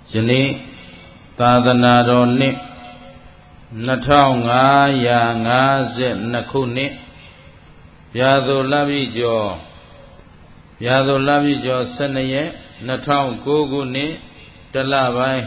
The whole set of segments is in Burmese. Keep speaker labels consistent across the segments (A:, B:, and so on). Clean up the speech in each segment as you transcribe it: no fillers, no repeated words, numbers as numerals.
A: ယနေ့သာသနာတော်နှစ်2552ခုနှစ်ဗျာဒိုလပြည့်ကျော်12ရက်2009ခုနှစ်တလပိုင်း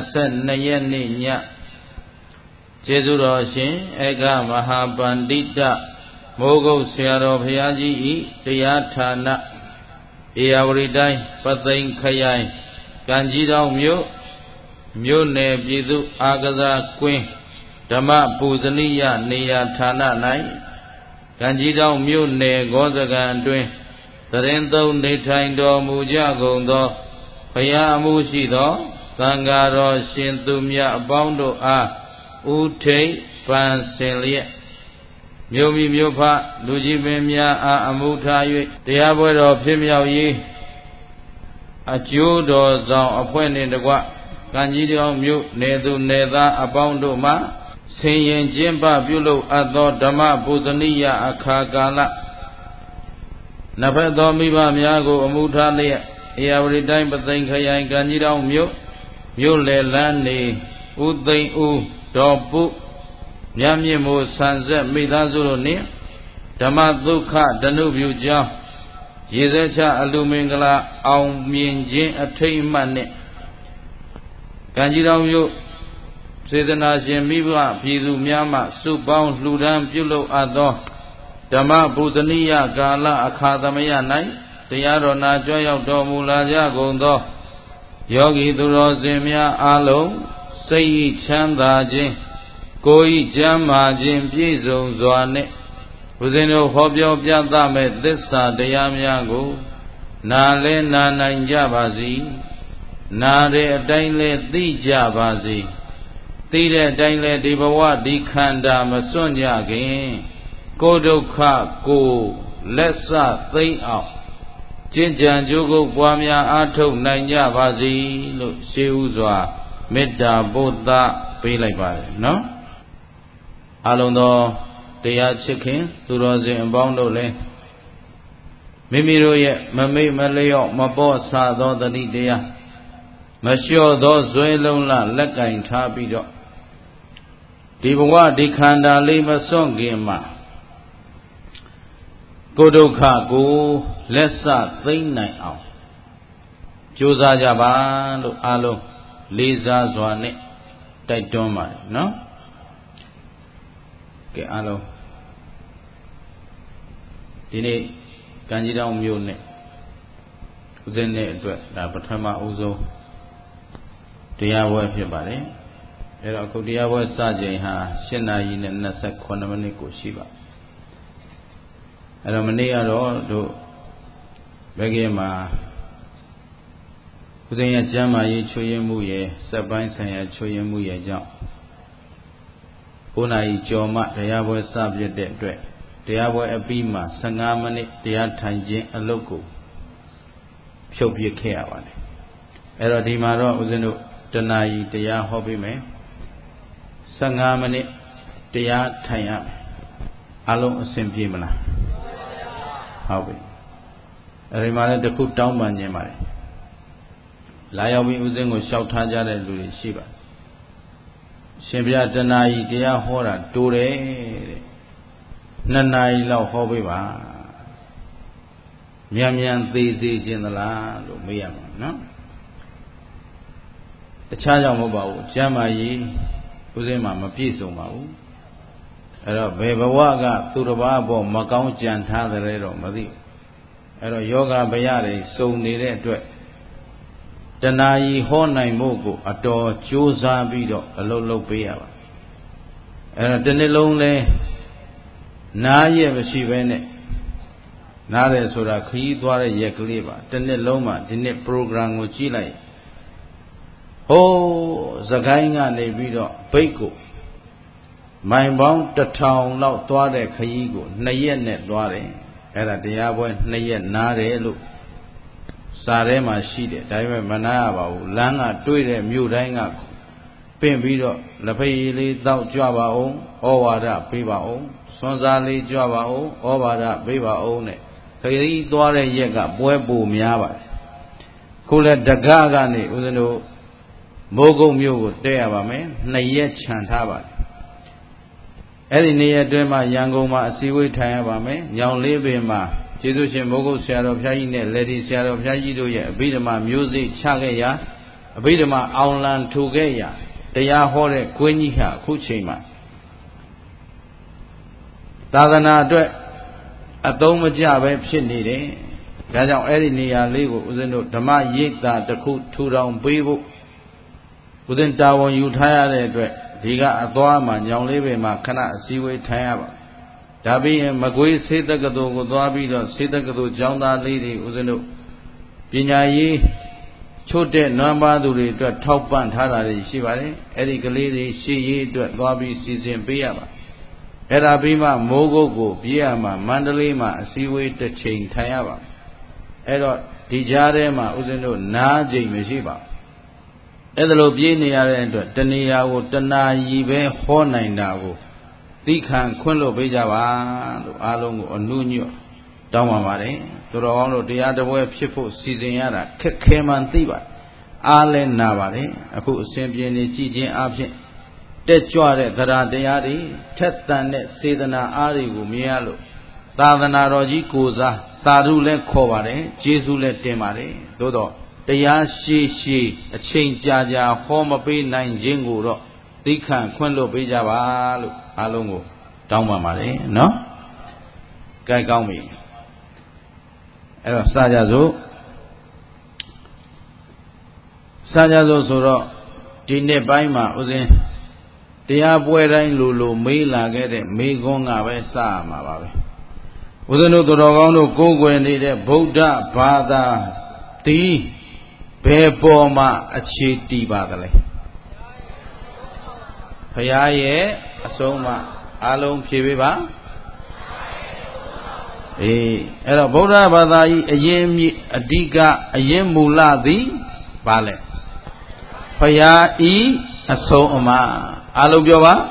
A: 22ရက်နေ့ညကျေးဇူးတော်ရှင်ဧကမဟာပန္တိတမိုးကုတ်ဆရာတော်ဘုရားကြီးဤတရားဌာနဧရာဝတီတိုင်းပသိမ်ခရိုင်ကံကြီးတောင်မြို့နယ်ပြည်သူအာကစားကွင်းဓမ္မပူဇနိယနေရာဌာန၌ကံကြီးတောင်မြို့နယ်ဂောဇကံအတွင်းသရင်သုံးနေထိုင်တော်မူကြကုန်သောဘုရားအမှုရှိသောသံဃာတော်ရှင်သူမြတ်အပေါင်းတို့အားဥထိတ်ပန်ဆင်လျက်မြို့မိမြို့ဖလူကြီးပင်များအားအမှုထား၍တရားပွဲတော်ဖြစ်မြောက်ရေးအကျိုးတော်ဆောင်အဖွဲ့နှင့်တကွကံကြီးတောင်မြို့နယ်သူနယ်သားအပေါင်းတို့မှဆင်ရင်ကျင်းပပြုလုပ်အပ်သောဓမ္မပူဇနိယအခါကာလနဖက်သောမိဘများကိုအမှုထားလျက်ဧရာဝတီတိုင်းပသိမ်ခရိုင်ကံကြီးတောင်မြို့လယ်လန်းနေဥသိမ်ဦးဒေါ်ပုမြတ်မြင့်မို့ဆန်ဆက်မိသားစုတို့နှင့်ဓမ္မဒုက္ခဒနုပြုကြောင်းရေစဲချအလူမင်္ဂလာအောင်မြင်ခြင်းအထိတ်အမှတ်နှင့်ကံကြီးတောင်မြို့စေတနာရှင်မိဘပြည်သူများမှစုပေါင်းလှူဒန်းပြုလုပ်အပ်သောဓမ္မပူဇနိယကာလအခါသမယ၌တရားတော်နာကြွရောက်တော်မူလာကြကုန်သောယောဂီသူတော်စင်များအားလုံးစိတ်ချမ်းသာခြင်းကိုယ်ဤကျမ်းမာခြင်းပြည့်စုံစွာနှင့်ဦးဇင်းတို့ဟောပြောပြသမဲ့သစ္စာတရားများကိုနာလဲနာနိုင်ကြပါစေနာတဲ့အတိုင်းလဲသိကြပါစေသိတဲ့အတိုင်းလဲဒီဘဝဒီခန္ဓာမစွန့်ကြခင်ကိုယ်ဒုက္ခကိုလက်စသိမ့်အောင်ကျင့်ကြံကြိုးကုပ်ပွားများအားထုတ်နိုင်ကြပါစေလို့ရှေးဥစွာမေတ္တာပို့သပေးလိုက်ပါတယ်နော်အလုံးသောတရားချစ်ခင်သူတော်စင်အပေါင်းတို့လည်းမိမိတို့ရဲ့မမိတ်မလျော့မပေါ့ဆသောတတိတရားမလျှော့သောဇွဲလုံးလလက်ကင်ထားပြီးတော့ဒီဘဝဒီခန္ဓာလေးမစွန့်ခင်မှာကိုယ်ဒုက္ခကိုလက်စသိမ့်နိုင်အောင်ကြိုးစားကြပါလို့အားလုံးလေးစားစွာနဲ့တိုက်တွန်းပါတယ်နော်ကဲအားလုံးဒီနေ့ကံကြီးတောင်မြို့နဲ့ဦးဇင်းနဲ့အတွက်ဒါပထမဦးဆုံးတရားပွဲဖြစ်ပါတယ်အဲ့တော့အခုတရားပွဲစချိန်ဟာ8နာရီနဲ့28မိနစ်ကိုရှိပါအဲ့တော့မနေ့ကတော့တို့ဘယ်ကမှာဦးဇင်းရဲ့ကျမ်းမာရေးချွေရင်မှုရဲ့စက်ပိုင်းဆိုင်ရာချွေရင်မှုရဲ့ကြောင့်9နာရီကျော်မှတရားပွဲစပြတဲ့အတွက်တရားပွဲအပြီးမှာ15မိနစ်တရားထိုင်ခြင်းအလုပ်ကိုဖြုတ်ပြခဲ့ရပါတယ်အဲ့တော့ဒီမှာတော့ဦးဇင်းတို့တနာရီတရားဟောပေးမယ်15မိနစ်တရားထိုင်ရမယ်အလုံးအဆင်ပြေမလားဟုတ်ပြီအဲဒီမှာလည်းတခုတောင်းပန်ခြင်းပါတယ်လာရောက်ပြီးဦးဇင်းကိုလျှောက်ထားကြတဲ့လူတွေရှိပါရှင်ဘုရားတနာရီတရားဟောတာတိုးတယ်တဲ့2နာရီလောက်ဟောပေးပါမြန်သေးစေခြင်းသလားလို့မေးရမှာနော်တခြားကြောင့်မဟုတ်ပါဘူးကျမ်းမာရေးဦးဇင်းမှာမပြည့်စုံပါဘူးအဲ့တော့ဘယ်ဘဝကသူတစ်ပါးပေါ်မကောင်းကြံထားတယ်တော့မသိဘူးအဲ့တော့ယောဂဗျာတွေစုံနေတဲ့အတွက်တဏှာကြီးဟောနိုင်ဖို့ကိုအတော်ကြိုးစားပြီးတော့အလုပ်လုပ်ပေးရပါအဲ့တော့ဒီနေ့လုံးလဲနားရက်မရှိဘဲနဲ့နားတယ်ဆိုတာခရီးသွားတဲ့ရက်ကလေးပါဒီနေ့လုံးမှဒီနေ့ program ကိုကြည့်လိုက်ဟိုးစကိုင်းကနေပြီးတော့ဘိတ်ကိုမိုင်ပေါင်း1000လောက်သွားတဲ့ခရီးကို2ရက်နဲ့သွားတယ်အဲ့ဒါတရားပွဲ2ရက်နားတယ်လို့စာထဲမှာရှိတယ်ဒါပေမဲ့မနာရပါဘူးလမ်းကတွေ့တဲ့မြို့တိုင်းကပင့်ပြီးတော့လက်ဖက်ရည်လေးတောက်ကြွပါအောင်ဩဝါဒပေးပါအောင်စွန်စားလေးကြွပါအောင်ဩဝါဒပေးပါအောင်နဲ့ခရီးသွားတဲ့ရက်ကပွဲပူများပါတယ်ခုလဲတက္ကကနေဦးဇင်းတို့မိုးကုတ်မြို့ကိုတက်ရပါမယ်2ရက်ခြံထားပါအဲ့ဒီ2ရက်အတွင်းမှာရန်ကုန်မှာအစည်းအဝေးထိုင်ရပါမယ်ညောင်လေးပင်မှာကျေးဇူးရှင်မိုးကုတ်ဆရာတော်ဘုရားကြီးနဲ့လက်ဒီဆရာတော်ဘုရားကြီးတို့ရဲ့အဘိဓမ္မာမျိုးစေ့ချခဲ့ရာအဘိဓမ္မာအောင်လံထူခဲ့ရာတရားဟောတဲ့ကွင်းကြီးဟာအခုချိန်မှာသာသနာအတွက်အသုံးမကျပဲဖြစ်နေတယ်ဒါကြောင့်အဲ့ဒီနေရာလေးကိုဦးဇင်းတို့ဓမ္မရိပ်သာတစ်ခုထူထောင်ပေးဖို့ဦးဇင်းတာဝန်ယူထားရတဲ့အတွက်ဒီကအသွားမှာညောင်လေးပင်မှာခဏအစည်းအဝေးထိုင်ရပါဒါပြီးရင်မကွေးဆေးတက္ကသိုလ်ကိုသွားပြီးတော့ဆေးတက္ကသိုလ်ကျောင်းသားလေးတွေဦးဇင်းတို့ပညာရေးချို့တဲ့နွမ်းပါသူတွေအတွက်ထောက်ပံ့ထားတာတွေရှိပါတယ်အဲ့ဒီကလေးတွေရှေ့ရေးအတွက်သွားပြီးစီစဉ်ပေးရပါအဲ့ဒါပြီးမှမိုးကုတ်ကိုပြေးရမှာမန္တလေးမှာအစည်းအဝေးတစ်ချိန်ထိုင်ရပါအဲ့တော့ဒီကြားထဲမှာဦးဇင်းတို့နားကြိမ်မရှိပါအဲ့ဒါလိုပြေးနေရတဲ့အတွက်တဏှာကိုတဏှာကြီးပဲဟောနိုင်တာကိုသိခံခွင့်လို့ပေးကြပါလို့အားလုံးကိုအနုညွတ်တောင်းပါပါတယ်သူတော်ကောင်းတို့တရားတော်ပွဲဖြစ်ဖို့စီစဉ်ရတာခက်ခဲမှန်သိပါအားလဲနာပါတယ်အခုအစဉ်ပြေနေကြည်ခြင်းအဖြစ်တက်ကြွတဲ့သရတရားတွေထက်သန်တဲ့စေတနာအားတွေကိုမြင်ရလို့သာသနာတော်ကြီးကိုစားသာဓုလည်းခေါ်ပါတယ်ကျေးဇူးလည်းတင်ပါတယ်သို့တော့တရားရှိရှိအချိန်ကြာကြာဟောမပေးနိုင်ခြင်းကိုတော့သိခံခွင့်လို့ပေးကြပါလို့အားလုံးကိုတောင်းပန်ပါတယ်နော်ကြိုက်ကောင်းပြီအဲ့တော့စကြစို့ဆိုတော့ဒီနှစ်ပိုင်းမှာဥစဉ်တရားပွဲတိုင်းလိုမေးလာခဲ့တဲ့မေးခွန်းကပဲစရမှာပါပဲဦးဇင်းတို့တော်ကောင်းတို့ကိုးကွယ်နေတဲ့ဗုဒ္ဓဘာသာဒီဘယ်ပေါ်မှာအခြေတည်ပါသလဲဘုရားရဲ့အဆုံးအမအားလုံးဖြေပေးပါအေးအဲ့တော့ဗုဒ္ဓဘာသာဤအရင်မြစ်အဓိကအရင်မူလသည်ဘာလဲဘုရားဤအဆုံးအမအားလုံးပြောပါ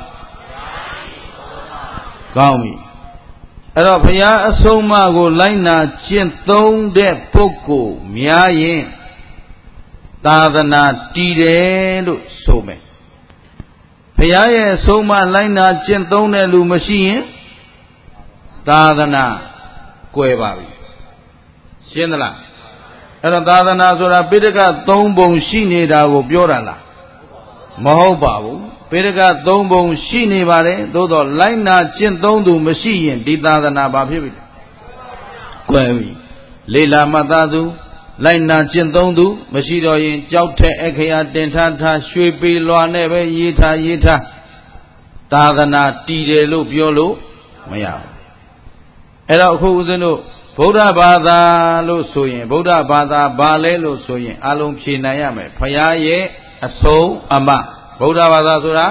A: ကောင်းပြီအဲ့တော့ဘုရားအဆုံးအမကိုလိုက်နာကျင့်သုံးတဲ့ပုဂ္ဂိုလ်များရင်သာသနာတည်တယ်လို့ဆိုမယ်ဘုရားရဲ့အဆုံးအမလိုက်နာကျင့်သုံးတဲ့လူမရှိရင်သာသနာကွယ်ပါပြီရှင်းသလားအဲ့တော့သာသနာဆိုတာပိဋက3ပုံရှိနေတာကိုပြောတာလားမဟုတ်ပါဘူးပိဋက3ပုံရှိနေပါတယ်သို့တော့လိုက်နာကျင့်သုံးသူမရှိရင်ဒီသာသနာဘာဖြစ်ပြီကွယ်ပြီလေလာမှတ်သားသူလိုက်နာကျင့်သုံးသူမရှိတော့ရင်ကြောက်တဲ့အခရာတင်ထားရွှေပေလွာနဲ့ပဲရေးထားသာသနာတည်တယ်လို့ပြောလို့မရဘူးအဲ့တော့အခုဦးဇင်းတို့ဗုဒ္ဓဘာသာလို့ဆိုရင်ဗုဒ္ဓဘာသာဘာလဲလို့ဆိုရင်အလုံးဖြေနိုင်ရမယ်ဘုရားရဲ့အဆုံးအမဗုဒ္ဓဘာသာဆိုတာ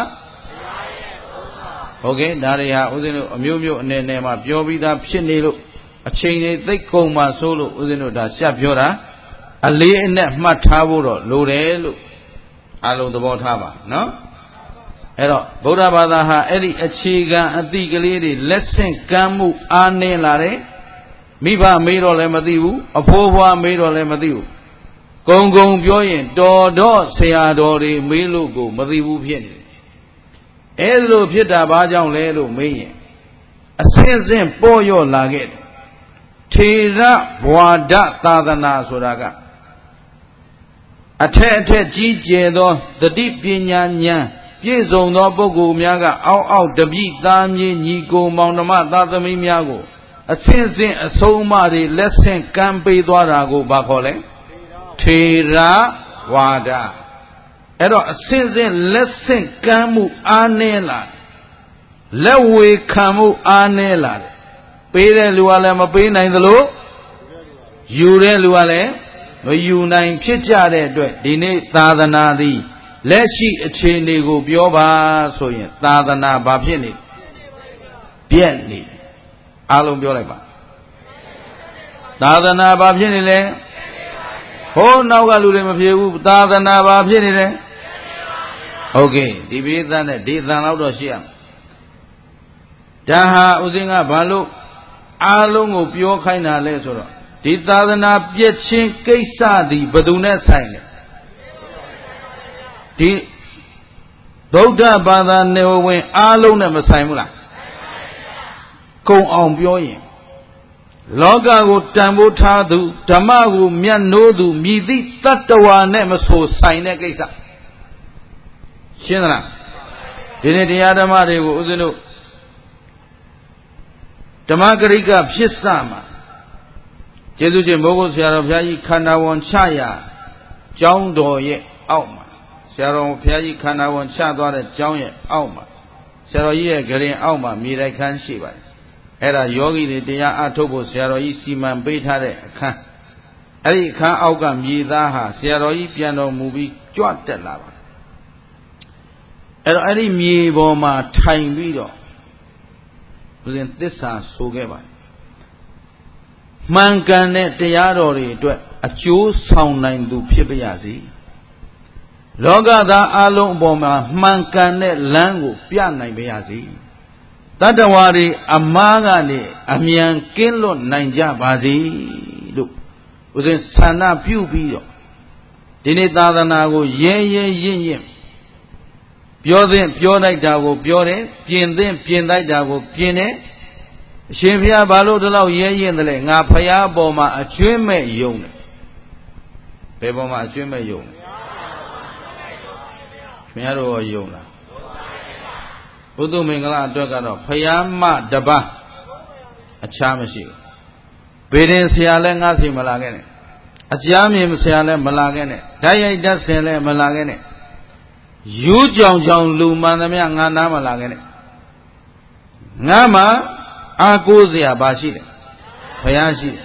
A: ဟုတ်ကဲ့ဒါတွေဟာဦးဇင်းတို့အမျိုးမျိုးအနေနဲ့မှပြောပြီးသားဖြစ်နေလို့အချိန်တွေသိကုန်မှဆိုလို့ဦးဇင်းတို့ဒါရှက်ပြောတာအလေးအနက်မှတ်ထားဖို့တော့လိုတယ်လို့အလုံးသဘောထားပါနော်အဲ့တော့ဗုဒ္ဓဘာသာဟာအဲ့ဒီအခြေခံအတိကလေးတွေလက်ဆင့်ကမ်းမှုအားနည်းလာတယ်မိဘမေးတော့လည်းမသိဘူးအဖိုးဖွားမေးတော့လည်းမသိဘူးဂုံပြောရင်တော်တော့ဆရာတော်တွေမေးလို့ကိုမသိဘူးဖြစ်နေတယ်အဲ့လိုဖြစ်တာဘာကြောင့်လဲလို့မေးရင်အစဉ်ပေါ်ရော့လာခဲ့တယ်ထေရဘဝဒသာသနာဆိုတာကအထက်ကြီးကျယ်သောတတိပညာဉာဏ်ပြည့်စုံသောပုဂ္ဂိုလ်များကအောက်တပိသားမြေညီကိုမောင်နှမသားသမီးများကိုအစဉ်အဆုံးအမတွေလက်ဆင့်ကမ်းပေးသွားတာကိုဘာခေါ်လဲထေရဝါဒအဲ့တော့အစဉ်လက်ဆင့်ကမ်းမှုအားနည်းလာလက်ဝေခံမှုအားနည်းလာတယ်ပေးတဲ့လူကလည်းမပေးနိုင်သလိုယူတဲ့လူကလည်းမယူနိုင်ဖြစ်ကြတဲ့အတွက်ဒီနေ့သာသနာသည်လက်ရှိအခြေအနေကိုပြောပါဆိုရင်သာသနာဘာဖြစ်နေပြက်နေအားလုံးပြောလိုက်ပါသာသနာဘာဖြစ်နေလဲဟိုးနောက်ကလူတွေမဖြေဘူးသာသနာဘာဖြစ်နေလဲဟုတ်ကဲ့ဒီပိဋကနဲ့ဒီအသံလောက်တော့ရှိရမယ်ဒါဟာဥစဉ်ကဘာလို့အားလုံးကိုပြောခိုင်းတာလဲဆိုတော့ဒီသာသနာပြည့်ချင်းကိစ္စသည်ဘယ်သူနဲ့ဆိုင်လဲတဒီဗုဒ္ဓဘာသာနေဝင်အားလုံးနဲ့မဆိုင်ဘူးလားကုံအောင်ပြောရင်လောကကိုတန်ဖိုးထားသူဓမ္မကိုမြတ်နိုးသူမြည်သည့်တတ္တဝါနဲ့မဆိုဆိုင်တဲ့ကိစ္စရှင်းသလားဒီနေ့တရားဓမ္မတွေကိုဦးဇင်းတို့ဓမ္မဂရိကဖြစ်စမှာကျေးဇူးရှင်မိုးကုတ်ဆရာတော်ဘုရားကြီးခန္ဓာဝန်ချရာကျောင်းတော်ရဲ့အောက်မှာဆရာတော်ဘုရားကြီးခန္ဓာဝန်ချသွားတဲ့ကျောင်းရဲ့အောက်မှာဆရာတော်ကြီးရဲ့ဂရင်အောက်မှာမြေတိုက်ခန်းရှိပါတယ်အဲ့ဒါယောဂီတွေတရားအထုတ်ဖို့ဆရာတော်ကြီးစီမံပေးထားတဲ့အခန်းအဲ့ဒီအခန်းအောက်ကမြေသားဟာဆရာတော်ကြီးပြန်တော်မူပြီးကြွတက်လာပါတယ်အဲ့တော့အဲ့ဒီမြေပေါ်မှာထိုင်ပြီးတော့ဘုရင်သစ္စာဆိုခဲ့ပါတယ်မှန်ကန်တဲ့တရားတော်တွေအတွက်အကျိုးဆောင်နိုင်သူဖြစ်ပါရစေလောကသားအလုံးအပေါ်မှာမှန်ကန်တဲ့လမ်းကိုပြနိုင်ပါရစေတတ္တဝါတွေအမားကနေအမြန်ကင်းလွတ်နိုင်ကြပါစေလို့ဦးဇင်းဆန္ဒပြုပြီးတော့ဒီနေ့သာသနာကိုရဲရဲရင့်ရင့်ပြောသင့်ပြောလိုက်တာကိုပြောတယ်ပြင်သင့်ပြင်လိုက်တာကိုပြင်တယ်အရှင်ဘုရားဘာလို့ဒီလောက်ရဲရင်တယ်လဲငါဖရာပေါ်မှာအကျွင်းမဲ့ယုံတယ်ဘယ်ပေါ်မှာအကျွင်းမဲ့ယုံလဲခင်ဗျားတို့ရောယုံလားဘုသူမင်္ဂလာအတွက်ကတော့ဖရာမတပါးအခြားမရှိဘူးဘေဒင်ဆရာလည်းငါစီမလာခဲ့နဲ့အကြားမြင်ဆရာလည်းမလာခဲ့နဲ့ဓာတ်ရိုက်တတ်ဆင်လည်းမလာခဲ့နဲ့ယူးကြောင်ကြောင်လူမှန်သမျှငါနားမလာခဲ့နဲ့ငါမှအာကိုးเสียပါရှိတယ်ဘုရားရှိတယ်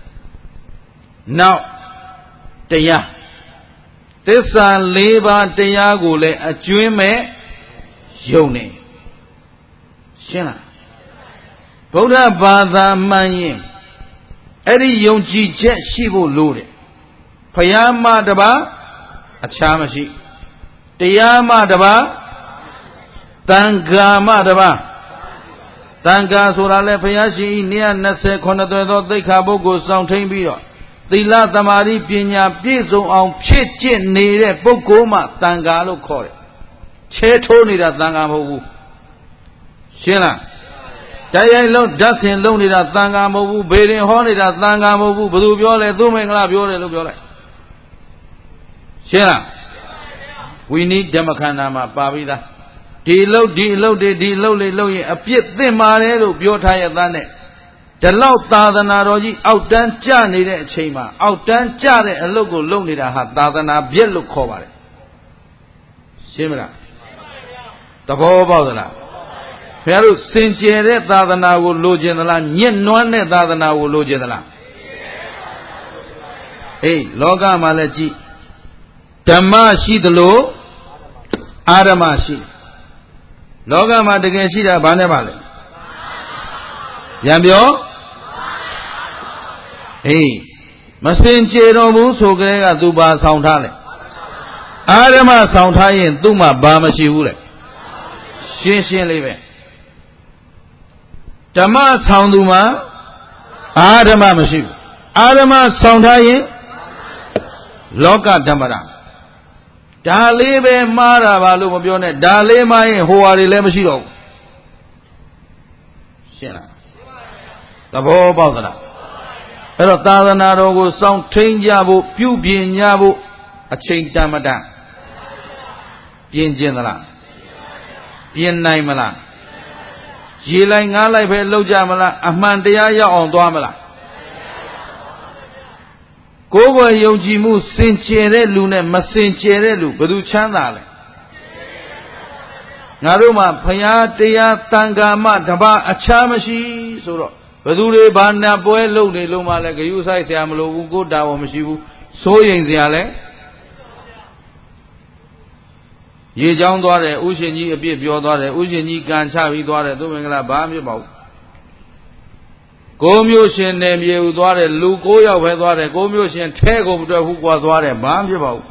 A: နောက်တရားသစ္စာ၄ပါးတရားကိုလည်းအကျွင်းမဲ့ယုံနေရှင်းလားဗုဒ္ဓဘာသာမှန်ရင်အဲ့ဒီယုံကြည်ချက်ရှိဖို့လိုတယ်ဘုရားမတပါးအခြားမရှိတရားမတပါးသံဃာမတပါးသံဃာဆိုတာလဲဘုရားရှင်ဤ129သွဲသောသိက္ခာပုဂ္ဂိုလ်ဆောင်ထိန်ပြီးတော့သီလသမာဓိပညာပြည့်စုံအောင်ဖြစ်ကျင့်နေတဲ့ပုဂ္ဂိုလ်မှသံဃာလို့ခေါ်တယ်ချဲထိုးနေတာသံဃာမဟုတ်ဘူးရှင်းလားတရားလုံးဓာတ်ဆင်လုံးနေတာသံဃာမဟုတ်ဘူးဘေရင်ဟောနေတာသံဃာမဟုတ်ဘူးဘယ်သူပြောလဲသူမင်္ဂလာပြောတယ်လို့ပြောလိုက်ရှင်းလားဝိနည်းဓမ္မခန္ဓာမှာပါပြီးသားဒီအလုပ်တွေလုပ်ရင်အပြစ်သင့်ပါတယ်လို့ပြောထားရတဲ့နဲ့ဒီလောက်သာသနာတော်ကြီးအောက်တန်းကျနေတဲ့အချိန်မှာအောက်တန်းကျတဲ့အလုပ်ကိုလုပ်နေတာဟာသာသနာပြည့်လို့ခေါ်ပါတယ်ရှင်းမလားသဘောပေါက်သလားဘုရားတို့စင်ကြယ်တဲ့သာသနာကိုလိုချင်သလားညှဉ်းနွမ်းတဲ့သာသနာကိုလိုချင်သလားအေးလောကမှာလည်းကြည့်ဓမ္မရှိသလိုအာဓမ္မရှိလောကမှာတကယ်ရှိတာဘာနဲ့ပါလဲပြန်ပြောဟေးမစင်ကြယ်တော်ဘူးဆိုကြတဲ့ကသူပါဆောင်ထားလဲအာဓမ္မဆောင်ထားရင်သူ့မှာဘာမရှိဘူးလေရှင်းရှင်းလေးပဲဓမ္မဆောင်သူမှာအာဓမ္မမရှိဘူးအာဓမ္မဆောင်ထားရင်လောကဓမ္မတာဒါလေးပဲမှားတာပါလို့မပြောနဲ့ဒါလေးမှားရင်ဟိုဟာတွေလည်းမရှိတော့ဘူးရှင်းလားသဘောပေါက်သလားအဲ့တော့သာသနာတော်ကိုစောင့်ထိန်ကြဖို့ပြုပြင်ကြဖို့အချိန်တန်မတန်ပြင်ကျင်သလားပြင်နိုင်မလားရေလိုက်ငားလိုက်ပဲလောက်ကြမလားအမှန်တရားရောက်အောင်သွားမလားကိုယ်ကိုယ်ယုံကြည်မှုစင်ကြယ်တဲ့လူနဲ့မစင်ကြယ်တဲ့လူဘယ်သူချမ်းသာလဲငါတို့မှာဘုရားတရားတန်ခါမှတပါအခြားမရှိဆိုတော့ဘယ်သူတွေဘာနာပွဲလုပ်နေလို့မှလည်းဂယုဆိုင်ဆရာမလိုဘူးကိုတာဝန်မရှိဘူးစိုးရိမ်စရာလဲရေချောင်းသွားတယ်ဥရှင်ကြီးအပြစ်ပြောသွားတယ်ဥရှင်ကြီးကန်ချပြီးသွားတယ်သူမင်္ဂလာဘာမှမဖြစ်ပါဘူးကိုမျိုးရှင်နယ်မြေဟူသွားတယ်လူ9ယောက်ပဲသွားတယ်ကိုမျိုးရှင်ထဲကုန်မတွေ့ဘူးကွာသွားတယ်ဘာမှဖြစ်ပါဘူး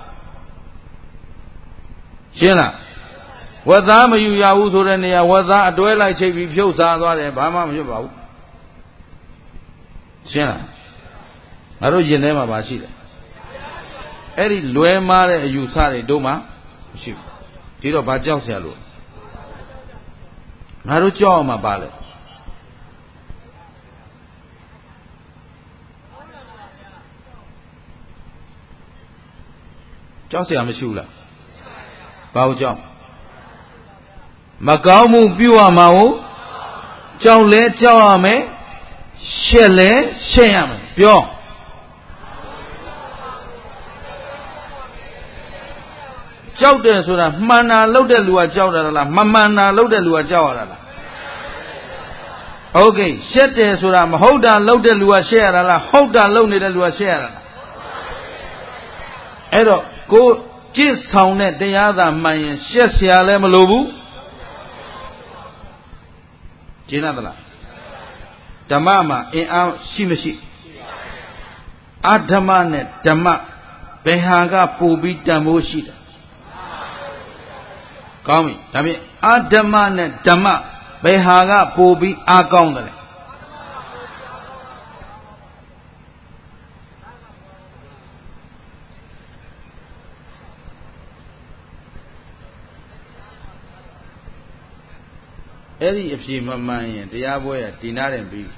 A: ရှင်းလားဝက်သားမယူရဘူးဆိုတဲ့နေရာဝက်သားအတွဲလိုက်ချိတ်ပြီးဖြုတ်စားသွားတယ်ဘာမှမဖြစ်ပါဘူးရှင်းလားငါတို့ယင်ထဲမှာပါရှိတယ်အဲ့ဒီလွဲမားတဲ့အယူဆတွေတို့မှာမရှိဘူးဒီတော့ဘာကြောက်เสียလို့ငါတို့ကြောက်အောင်မှာပါလေကြောက်เสียမရှိဘူးလားဘာလို့ကြောက်မကောင်းမှုပြုရမှာကိုကြောက်လဲကြောက်ရမယ်ရှက်လဲရှက်ရမယ်ပြောကြောက်တယ်ဆိုတာမှန်တာလုပ်တဲ့လူကကြောက်တာလားမမှန်တာလုပ်တဲ့လူကကြောက်ရတာလားဟုတ်ကဲ့ရှက်တယ်ဆိုတာမဟုတ်တာလုပ်တဲ့လူကရှက်ရတာလားဟုတ်တာလုပ်နေတဲ့လူကရှက်ရတာလားအဲ့တော့ကိုကြစ်ဆောင်တဲ့တရားသာမှန်ရင်ရှက်เสียလည်းမလိုဘူးကျင်းသလားဓမ္မမှာအင်အားရှိမရှိအဓမ္မနဲ့ဓမ္မဘယ်ဟာကပိုပြီးတန်ဖိုးရှိတယ်ကောင်းပြီဒါဖြင့်အဓမ္မနဲ့ဓမ္မဘယ်ဟာကပိုပြီးအားကောင်းတယ်လဲအဲ့ဒီအဖြေမမှန်ရင်တရားပွဲကဒီနာတယ်ပြီး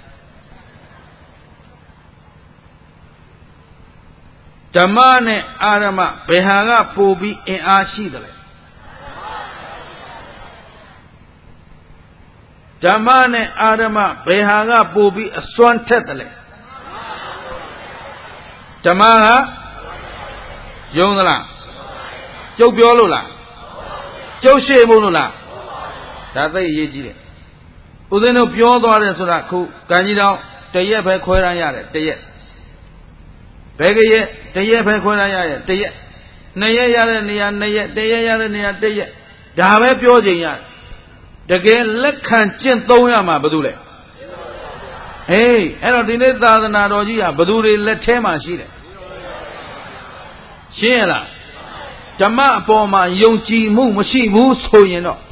A: ဓမ္မနဲ့အာရမဘယ်ဟာကပိုပြီးအင်အားရှိတယ်လဲဓမ္မနဲ့အာရမဘယ်ဟာကပိုပြီးအစွမ်းထက်တယ်လဲဓမ္မကယုံသလားကျုပ်ပြောလို့လားကျုပ်ရှေ့မို့လို့လားဒါသိအရေးကြီးတယ်ဦးဇင်းတို့ပြောသွားတယ်ဆိုတာခုကံကြီးတော်တရက်ပဲခွဲရမ်းရတယ်တရက်ဘယ်ကရက်တရက်ပဲခွဲရမ်းရတယ်တရက်နှစ်ရက်ရတဲ့နေရာနှစ်ရက်တရက်ရတဲ့နေရာတရက်ဒါပဲပြောချိန်ရတယ်တကယ်လက်ခံကျင့်သုံးရမှာဘာလို့လဲဟေးအဲ့တော့ဒီနေ့သာသနာတော်ကြီးဟာဘယ်သူတွေလက်ထဲမှာရှိတယ်ရှင်းရလားဓမ္မအပေါ်မှာယုံကြည်မှုမရှိဘူးဆိုရင်တော့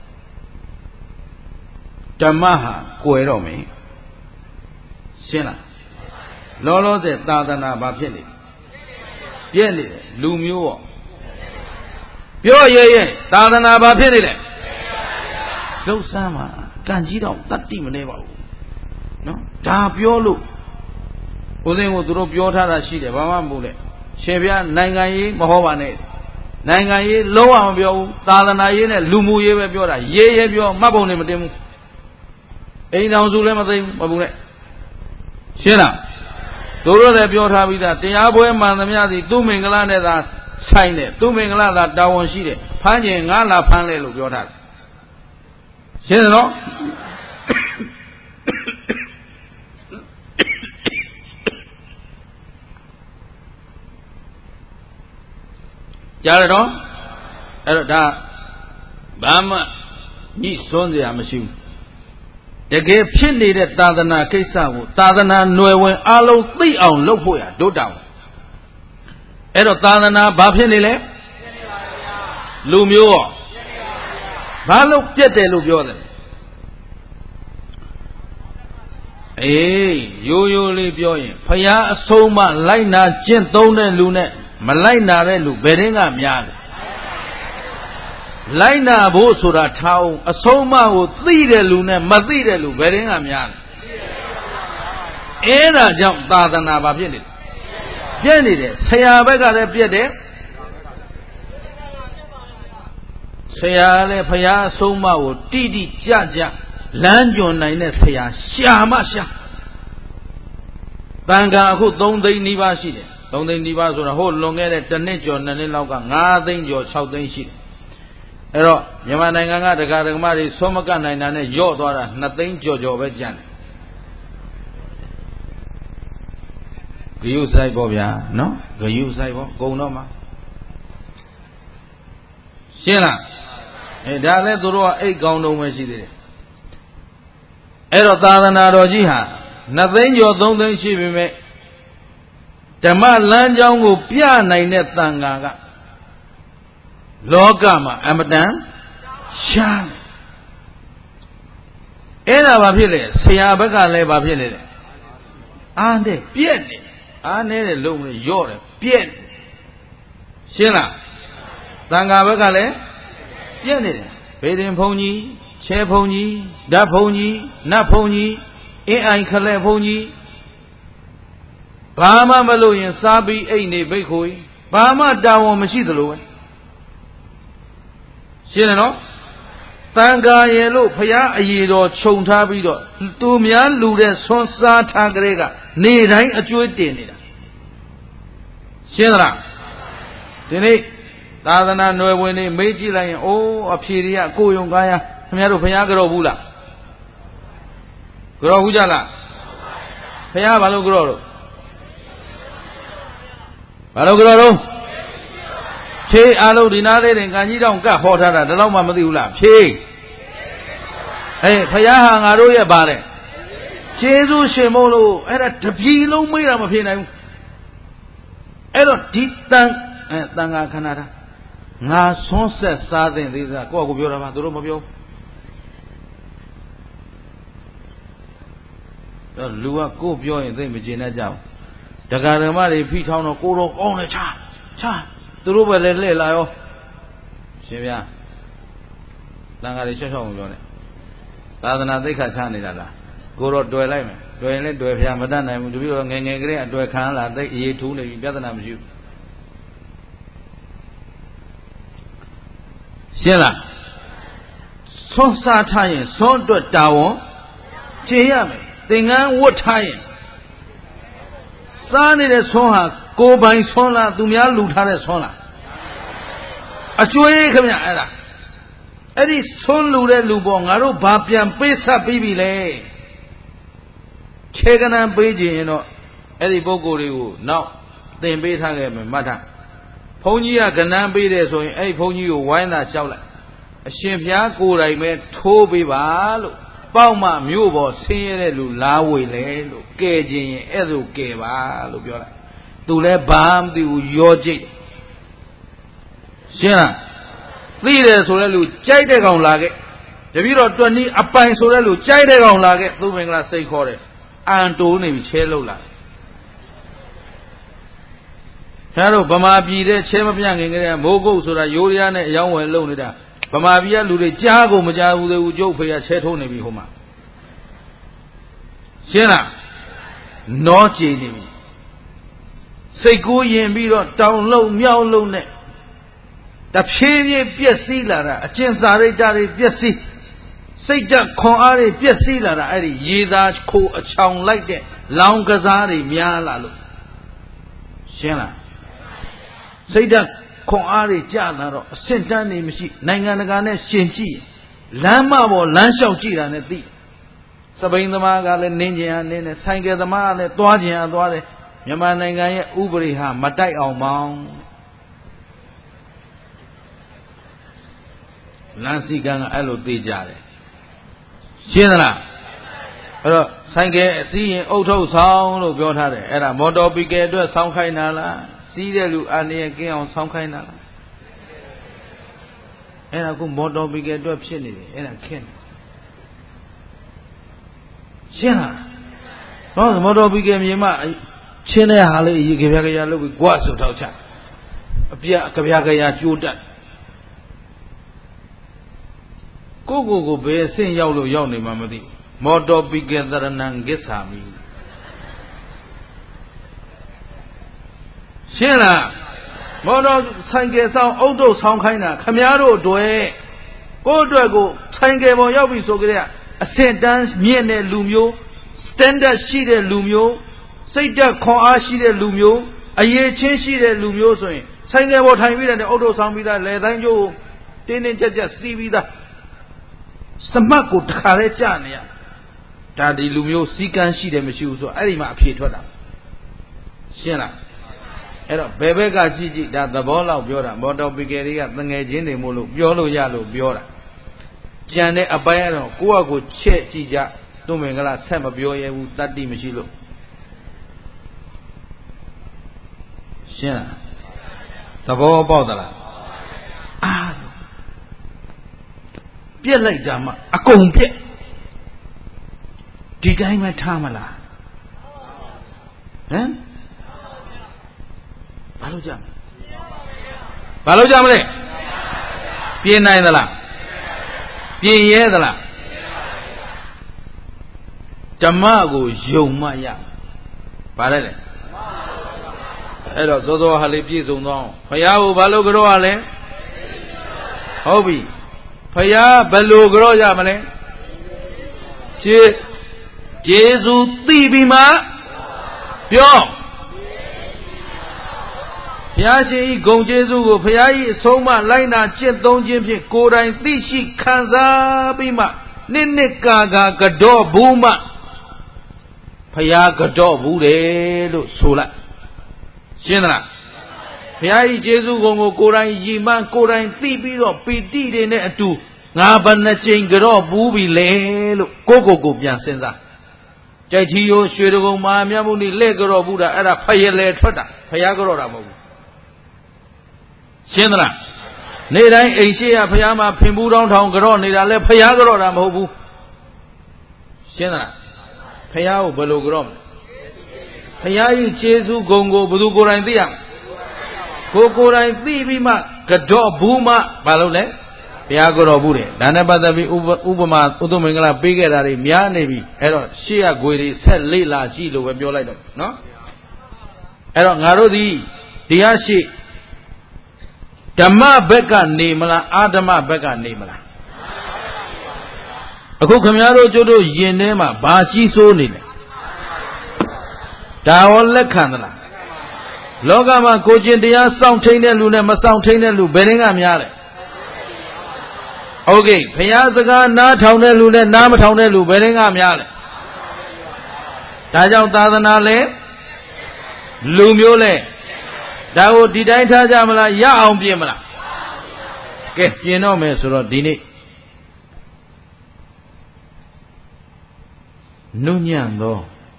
A: ဓမ္မဟာကွယ်တော့မယ်ရှင်းလားလောလောဆယ်သာသနာဘာဖြစ်နေပြည့်နေတယ်လူမျိုးရောပြောရဲသာသနာဘာဖြစ်နေလဲလှုပ်ဆမ်းမှာကံကြီးတော့တတ်တိမနေပါဘူးနော်ဒါပြောလို့ဦးသိန်းကိုသူတို့ပြောထားတာရှိတယ်ဘာမှမဟုတ်လေရှင်ပြနိုင်ငံရေးမဟောပါနဲ့နိုင်ငံရေးလုံးဝမပြောဘူးသာသနာရေးနဲ့လူမှုရေးပဲပြောတာရေးရဲပြောမှတ်ပုံနေမတင်ဘူးအိမ်တော်စုလည်းမသိဘူးမဟုတ်နဲ့ရှင်းလားတို့တို့လည်းပြောထားပြီးသားတရားပွဲမှန်သမျှသည်သူ့မင်္ဂလာနဲ့သာဆိုင်တယ်သူ့မင်္ဂလာသာတာဝန်ရှိတယ်ဖမ်းကျင်ငါလာဖမ်းလဲလို့ပြောထားတယ်ရှင်းတယ်နော်ကြားရတော့အဲ့တော့ဒါဘာမှညှိစွန်းစရာမရှိဘူးတကယ်ဖြစ်နေတဲ့သာသနာကိစ္စကိုသာသနာຫນွယ်ဝင်အလုံးသိအောင်လုပ်ဖို့ရဒုတောင်းအဲ့တော့သာသနာဘာဖြစ်နေလဲလူမျိုးရောဘာလို့ပြတ်တယ်လို့ပြောတယ်အေးရိုးရိုးလေးပြောရင်ဖယားအဆုံးမလိုက်နာကျင့်သုံးတဲ့လူနဲ့မလိုက်နာတဲ့လူဘယ်တင်းကများလဲလိုက်နာဖို့ဆိုတာထားအောင်အဆုံးမကိုသိတဲ့လူနဲ့မသိတဲ့လူဘယ်တင်းကများလဲအဲ့ဒါကြောင့်သာသနာဘာဖြစ်နေလဲပြည့်နေတယ်ဆရာဘက်ကလည်းပြည့်တယ်ဆရာလည်းဖယားအဆုံးမကိုတိတိကျကျလမ်းညွှန်နိုင်တဲ့ဆရာရှာမရှာတန်ခါအခု3သိန်းနီးပါးရှိတယ်3သိန်းနီးပါးဆိုတာဟိုလွန်ခဲ့တဲ့1နှစ်ကျော်2နှစ်လောက်က5သိန်းကျော်6သိန်းရှိတယ်အဲ့တော့မြန်မာနိုင်ငံကဒကာဒကမတွေဆွမ်းမကနိုင်တာနဲ့ယော့သွားတာ2သိန်းကျော်ကျော်ပဲကျန်တယ်ဂယုဆိုင်ပေါ့ဗျာနော်ဂယုဆိုင်ပေါ့ကုံတော့မှာရှင်းလားဒါလည်းသူတို့ကအိတ်ကောင်းတုံးပဲရှိသေးတယ်အဲ့တော့သာသနာတော်ကြီးဟာ2သိန်းကျော်3သိန်းရှိပြီမဲ့ဓမ္မလမ်းကြောင်းကိုပြနိုင်တဲ့သံဃာကလောကမှာအမတန်ရှားအဲ့ဒါဘာဖြစ်လဲဆရာဘက်ကလည်းဘာဖြစ်လဲအားနဲ့ပြက်နေအားနဲ့တဲ့လုံးနဲ့ရော့တယ်ပြက်ရှင်းလားသံဃာဘက်ကလည်းပြည့်နေတယ်ဘေဒင်ဘုံကြီးချဲဘုံကြီးဓာတ်ဘုံကြီးနတ်ဘုံကြီးအင်းအိုင်ခလဲဘုံကြီးဘာမှမလို့ရင်စားပြီးအိတ်နေဘိတ်ခိုးဘာမှတာဝန်မရှိသလိုပဲရှင်းတယ်နော်တန်ဃာရဲ့လို့ဖရာအရေတော်ခြုံထားပြီးတော့သူများလူတဲ့ဆွမ်းစားထားကလေးကနေတိုင်းအကျွေးတင်နေတာရှင်းသလားဒီနေ့သာသနာ့နယ်ဝင်တွေမေးကြည့်လိုက်ရင်အိုးအဖြေတွေကကိုယုံကားရခင်ဗျားတို့ဖရာကြောက်ဘူးလားကြောက်ဘူးကြလားဖရာဘာလို့ကြောက်လို့ဘာလို့ကြောက်တော့ဖြေအားလုံးဒီနားလေးတင်ကန်ကြီးတောင်ကတ်ဟောထားတာဒါတော့မှမသိဘူးလားဖြေဖရာဟာငါတို့ရဲ့ပါတဲ့ကျေးဇူးရှင်မို့လို့အဲ့ဒါတပြည်လုံးမေးတာမဖြေနိုင်ဘူးအဲ့တော့ဒီတန်ဃာခန္ဓာတာငါဆွန်းဆက်စားတဲ့သေးတာကိုယ့်ကိုပြောတာပါသူတို့မပြောတော့လူကကိုယ်ပြောရင်သိမကျင်တတ်ကြဘူးဒကာဓမ္မတွေဖိထောင်းတော့ကိုတော့ကောင်းတယ်ချသူတို့ပဲလဲလှည့်လာရောရှင်ဗျာတန်ဃာတွေချော့ချော့မပြောနဲ့သာသနာသိက္ခာချနေတာလားကိုတော့တွေ့လိုက်မယ်တွေ့ရင်လည်းတွေ့ဖျားမတတ်နိုင်ဘူးတပည့်တော်ငယ်ငယ်ကလေးအတွေ့ခံလာသိအေးထူးနေပြီပြဿနာမရှိဘူးရှင်းလားဆွမ်းစားထားရင်ဆွမ်းအတွက်တာဝန်ကျေရမယ်သင်္ကန်းဝတ်ထားရင်စားနေတဲ့ဆွမ်းဟာကိုယ်ပိုင်ဆွမ်းလားသူများလူထားတဲ့ဆွမ်းလားအကျွေးခင်ဗျအဲ့ဒါအဲ့ဒီဆွမ်းလူတဲ့လူပေါ်ငါတို့ဘာပြန်ပေးဆက်ပြီးပြီလဲခြေကနံပေးခြင်းရင်တော့အဲ့ဒီပုဂ္ဂိုလ်တွေကိုနောက်သင်ပေးထားခဲ့မယ်မှတ်ထားဘုန်းကြီးကကနံပေးတယ်ဆိုရင်အဲ့ဒီဘုန်းကြီးကိုဝိုင်းသာလျှောက်လိုက်အရှင်ဘုရားကိုယ်တိုင်ပဲထိုးပေးပါလို့ပေါက်မှမြို့ပေါ်ဆင်းရဲတဲ့လူလားဝေလေလို့ကဲခြင်းရင်အဲ့ဒါကဲပါလို့ပြောလိုက်သူလည်းဘာမှမသိဘူးရောကြိတ်ရှင်းလားသိတယ်ဆိုတဲ့လူကြိုက်တဲ့ကောင်လာခဲ့တပည့်တော်တွနီးအပိုင်ဆိုတဲ့လူကြိုက်တဲ့ကောင်လာခဲ့သူမင်္ဂလာစိတ်ခေါ်တယ်အန်တိုးနေပြီချဲလို့လာခင်ဗျားတို့ဗမာပြည်တဲ့ချဲမပြန့်ခင်ကလေးမိုးကုတ်ဆိုတာရိုးရနဲ့အယောင်းဝယ်လုံနေတာဗမာပြည်ကလူတွေကြားကိုမကြားဘူးသေးဘူးကျုပ်ဖေကချဲထိုးနေပြီဟိုမှာရှင်းလားနောကြည်နေပြီစိတ်ကူးရင်ပြီးတော့တောင်လုံမြောက်လုံနဲ့တဖြည်းဖြည်းပြည့်စည်လာတာအကျင့်စာရိတ္တတွေပြည့်စည်စိတ်ဓာတ်ခွန်အားတွေပြည့်စည်လာတာအဲ့ဒီရေသာခိုးအချောင်လိုက်တဲ့လောင်ကစားတွေများလာလို့ရှင်းလားစိတ်ဓာတ်ခွန်အားတွေကျလာတော့အဆင့်တန်းနေမရှိနိုင်ငံတကာနဲ့ရှင်ကြည့်လမ်းမပေါ်လမ်းလျှောက်ကြည့်တာနဲ့သိစပိန်သမားကလည်းနင်းကျင်အားနင်းတယ်ဆိုင်ကယ်သမားကလည်းသွားကျင်အားသွားတယ်မြန်မာနိုင်ငံရဲ့ဥပဒေဟာမတိုက်အောင်မောင်းလမ်းစီကံကအဲ့လိုသိကြတယ်ရှင်းသလားအဲ့တော့ဆိုင်ကယ်အစီးရင်အုတ်ထုတ်ဆောင်လို့ပြောထားတယ်အဲ့ဒါမော်တော်ပီကယ်အတွက်ဆောင်းခိုင်းတာလားစီးတဲ့လူအန္တရာယ်ကင်းအောင်ဆောင်းခိုင်းတာလားအဲ့ဒါကမော်တော်ပီကယ်အတွက်ဖြစ်နေတယ်အဲ့ဒါခင်းတယ်ရှင်းလားတော့မော်တော်ပီကယ်မြေမချင်းတဲ့ဟာလေးရေကြပြကြလုပ်ပြီးကွာဆိုထောက်ချအပြကြပြကြကျိုးတက်ကိုဘယ်အဆင့်ရောက်လို့ရောက်နေမှမသိမော်တော်ပီကယ်သရဏံဂစ္ဆာမိရှင်းလားမော်တော်ဆိုင်ကယ်ဆောင်အုတ်တုတ်ဆောင်ခိုင်းတာခမားတို့အတွက်ကိုယ့်အတွက်ကိုဆိုင်ကယ်ပေါ်ရောက်ပြီဆိုကြတဲ့အဆင့်တန်းမြင့်တဲ့လူမျိုး standard ရှိတဲ့လူမျိုးစိတ်ဓာတ်ခွန်အားရှိတဲ့လူမျိုးအရေးချင်းရှိတဲ့လူမျိုးဆိုရင်ဆိုင်ကယ်ပေါ်ထိုင်ပြီးတဲ့အုတ်တုတ်ဆောင်ပြီးသားလယ်တိုင်းကျိုးတင်းတင်းကြပ်ကြပ်စီးပြီးသားစမတ်ကိုတခါလဲကြာနေရဒါဒီလူမျိုးစီကန်းရှိတယ်မရှိဘူးဆိုအဲ့ဒီမှာအဖြေထွက်တာရှင်းလားအဲ့တော့ဘယ်ဘက်ကကြည့်ဒါသဘောလောက်ပြောတာမော်တော်ပီကယ်တွေကတငယ်ချင်းတွေမို့လို့ပြောလို့ရလို့ပြောတာကြံတဲ့အပိုင်းကတော့ကိုယ့်အကိုချက်ကြည့်ကြသူ့မင်္ဂလာဆက်မပြောရဘူးတတ္တိမရှိလို့ရှင်းလားသဘောပေါက်သလားပြက်လိုက်ကြမှာအကုန်ပြက်ဒီတိုင်းပဲထားမလားဟမ်ဘာလို့ကြမလဲပြင်နိုင်သလားပြင်ရဲသလားဓမ္မကိုယုံမှရဗါတယ်လေအဲ့တော့စောစောဟာလေးပြည့်စုံသောဘုရားကိုဘာလို့ကြောရလဲဟုတ်ပြီဘုရားဘယ်လိုကြောရမလဲကျေးဇူးသိပြီးမှပြောဘုရားရှင်ဤဂုဏ်ကျေးဇူးကိုဘုရားဤအဆုံးအမလိုက်နာကျင့်သုံးခြင်းဖြင့်ကိုယ်တိုင်သိရှိခံစားပြီးမှနှစ်ကာကတော့ဘူးမှဘုရားကတော့ဘူးတယ်လို့ဆိုလိုက်ရှင်းသလားဘုရားဤကျေးဇူးဂုဏ်ကိုကိုယ်တိုင်ရည်မှန်းကိုယ်တိုင်သိပြီးတော့ပီတိတွေနဲ့အတူငါဘယ်နှကြိမ်ကတော့ဘူးပြီလဲလို့ကိုပြန်စဉ်းစားကြိုက်ထီရိုးရွှေတကုံမဟာမြတ်မုနိလက်ကတော့ဘူးတာအဲ့ဒါဖယလေထွက်တာဘုရားကတော့တာမဟုတ်ဘူးရှင်းသလားနေ့တိုင်းအိမ်ရှိရဘုရားမှာဖင်ဘူးတောင်းထောင်ကြော့နေတာလဲဘုရားကြော့တာမဟုတ်ဘူးရှင်းသလားဘုရားကိုဘယ်လိုကြော့မလဲဘုရားကြီးကျေးဇူးဂုဏ်ကိုဘယ်သူကိုယ်တိုင်သိရမလဲကိုယ်တိုင်သိပြီးမှကြော့ဘူးမှဘာလို့လဲဘုရားကြော့ဘူးတယ်ဒါနဲ့ပတ်သက်ပြီးဥပမာဥဒ္ဓမင်္ဂလာပေးခဲ့တာတွေများနေပြီအဲ့တော့ရှေ့ရဂွေတွေဆက်လေ့လာကြည့်လို့ပဲပြောလိုက်တော့နော်အဲ့တော့ငါတို့ဒီတရားရှိဓမ္မဘက်ကနေမလားအာဓမ္မဘက်ကနေမလားအခုခမည်းတော်ကျတို့ယင်ထဲမှာဘာကြီးစိုးနေလဲဒါရောလက်ခံသလားလောကမှာကိုကျင်တရားစောင့်ထိန်တဲ့လူနဲ့မစောင့်ထိန်တဲ့လူဘယ်ရင်ကများလဲဟုတ်ကဲ့ဘုရားစကားနားထောင်တဲ့လူနဲ့နားမထောင်တဲ့လူဘယ်ရင်ကများလဲဒါကြောင့်သာသနာလဲလူမျိုးလဲဒါကိုဒီတိုင်းထားကြမလားရအောင်ပြင်မလားကဲပြင်တော့မယ်ဆိုတော့ဒီနေ့နုညံ့သော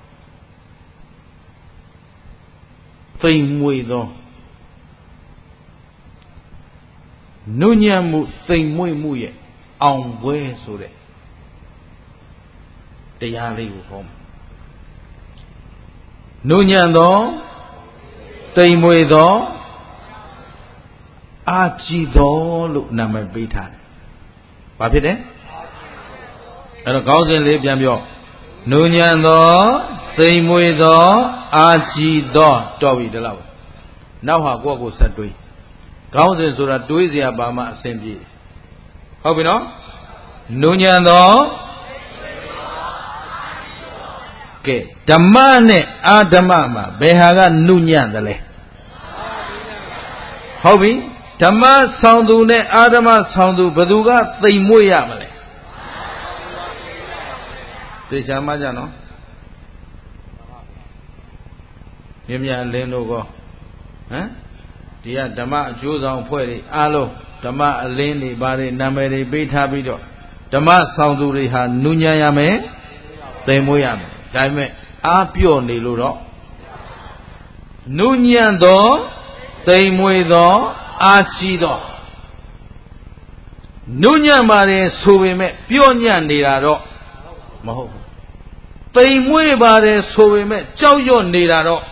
A: သိမ်မွေသောနုညံ့မှုသိမ်မွေ့မှုရဲ့အောင်ပွဲဆိုတဲ့တရားလေးကိုဟောနုညံ့သောသိမ်မွေသောအာကြည်သောလို့နာမည်ပေးထားတယ်။ဘာဖြစ်တယ်။အဲ့တော့ခေါင်းစဉ်လေးပြန်ပြောနုညံ့သောသိမ်မွေသောအာကြည်သောတော်ပြီဒီလောက်။နောက်ဟာကိုယ့်ကိုယ်ဆက်တွေး။ခေါင်းစဉ်ဆိုတာတွေးเสียပါမှအဆင်ပြေ။ဟုတ်ပြီနော်။နုညံ့သောကဲဓမ္မနဲ့အာဓမ္မမှာဘယ်ဟာကနုညံ့တယ်လဲဟုတ်ပြီဓမ္မဆောင်သူနဲ့အာဓမ္မဆောင်သူဘယ်သူကသိမ်မွေ့ရမလဲသိချာမှကြနော်မြမြအလင်းတို့ကောဟမ်ဒီကဓမ္မအကျိုးဆောင်ဖွဲ့တွေအားလုံးဓမ္မအလင်းတွေဘာတွေနာမည်တွေပေးထားပြီးတော့ဓမ္မဆောင်သူတွေဟာနုညံ့ရမယ်သိမ်မွေ့ရမယ်ဒါပေမဲ့အားပြော့နေလို့တော့နုညံ့သောသိမ်မွေသောအာကြည်သောနုညံ့ပါတယ်ဆိုပေမဲ့ပြော့ညံ့နေတာတော့မဟုတ်ဘူးသိမ်မွေပါတယ်ဆိုပေမဲ့ကြောက်ရွံ့နေတာတော့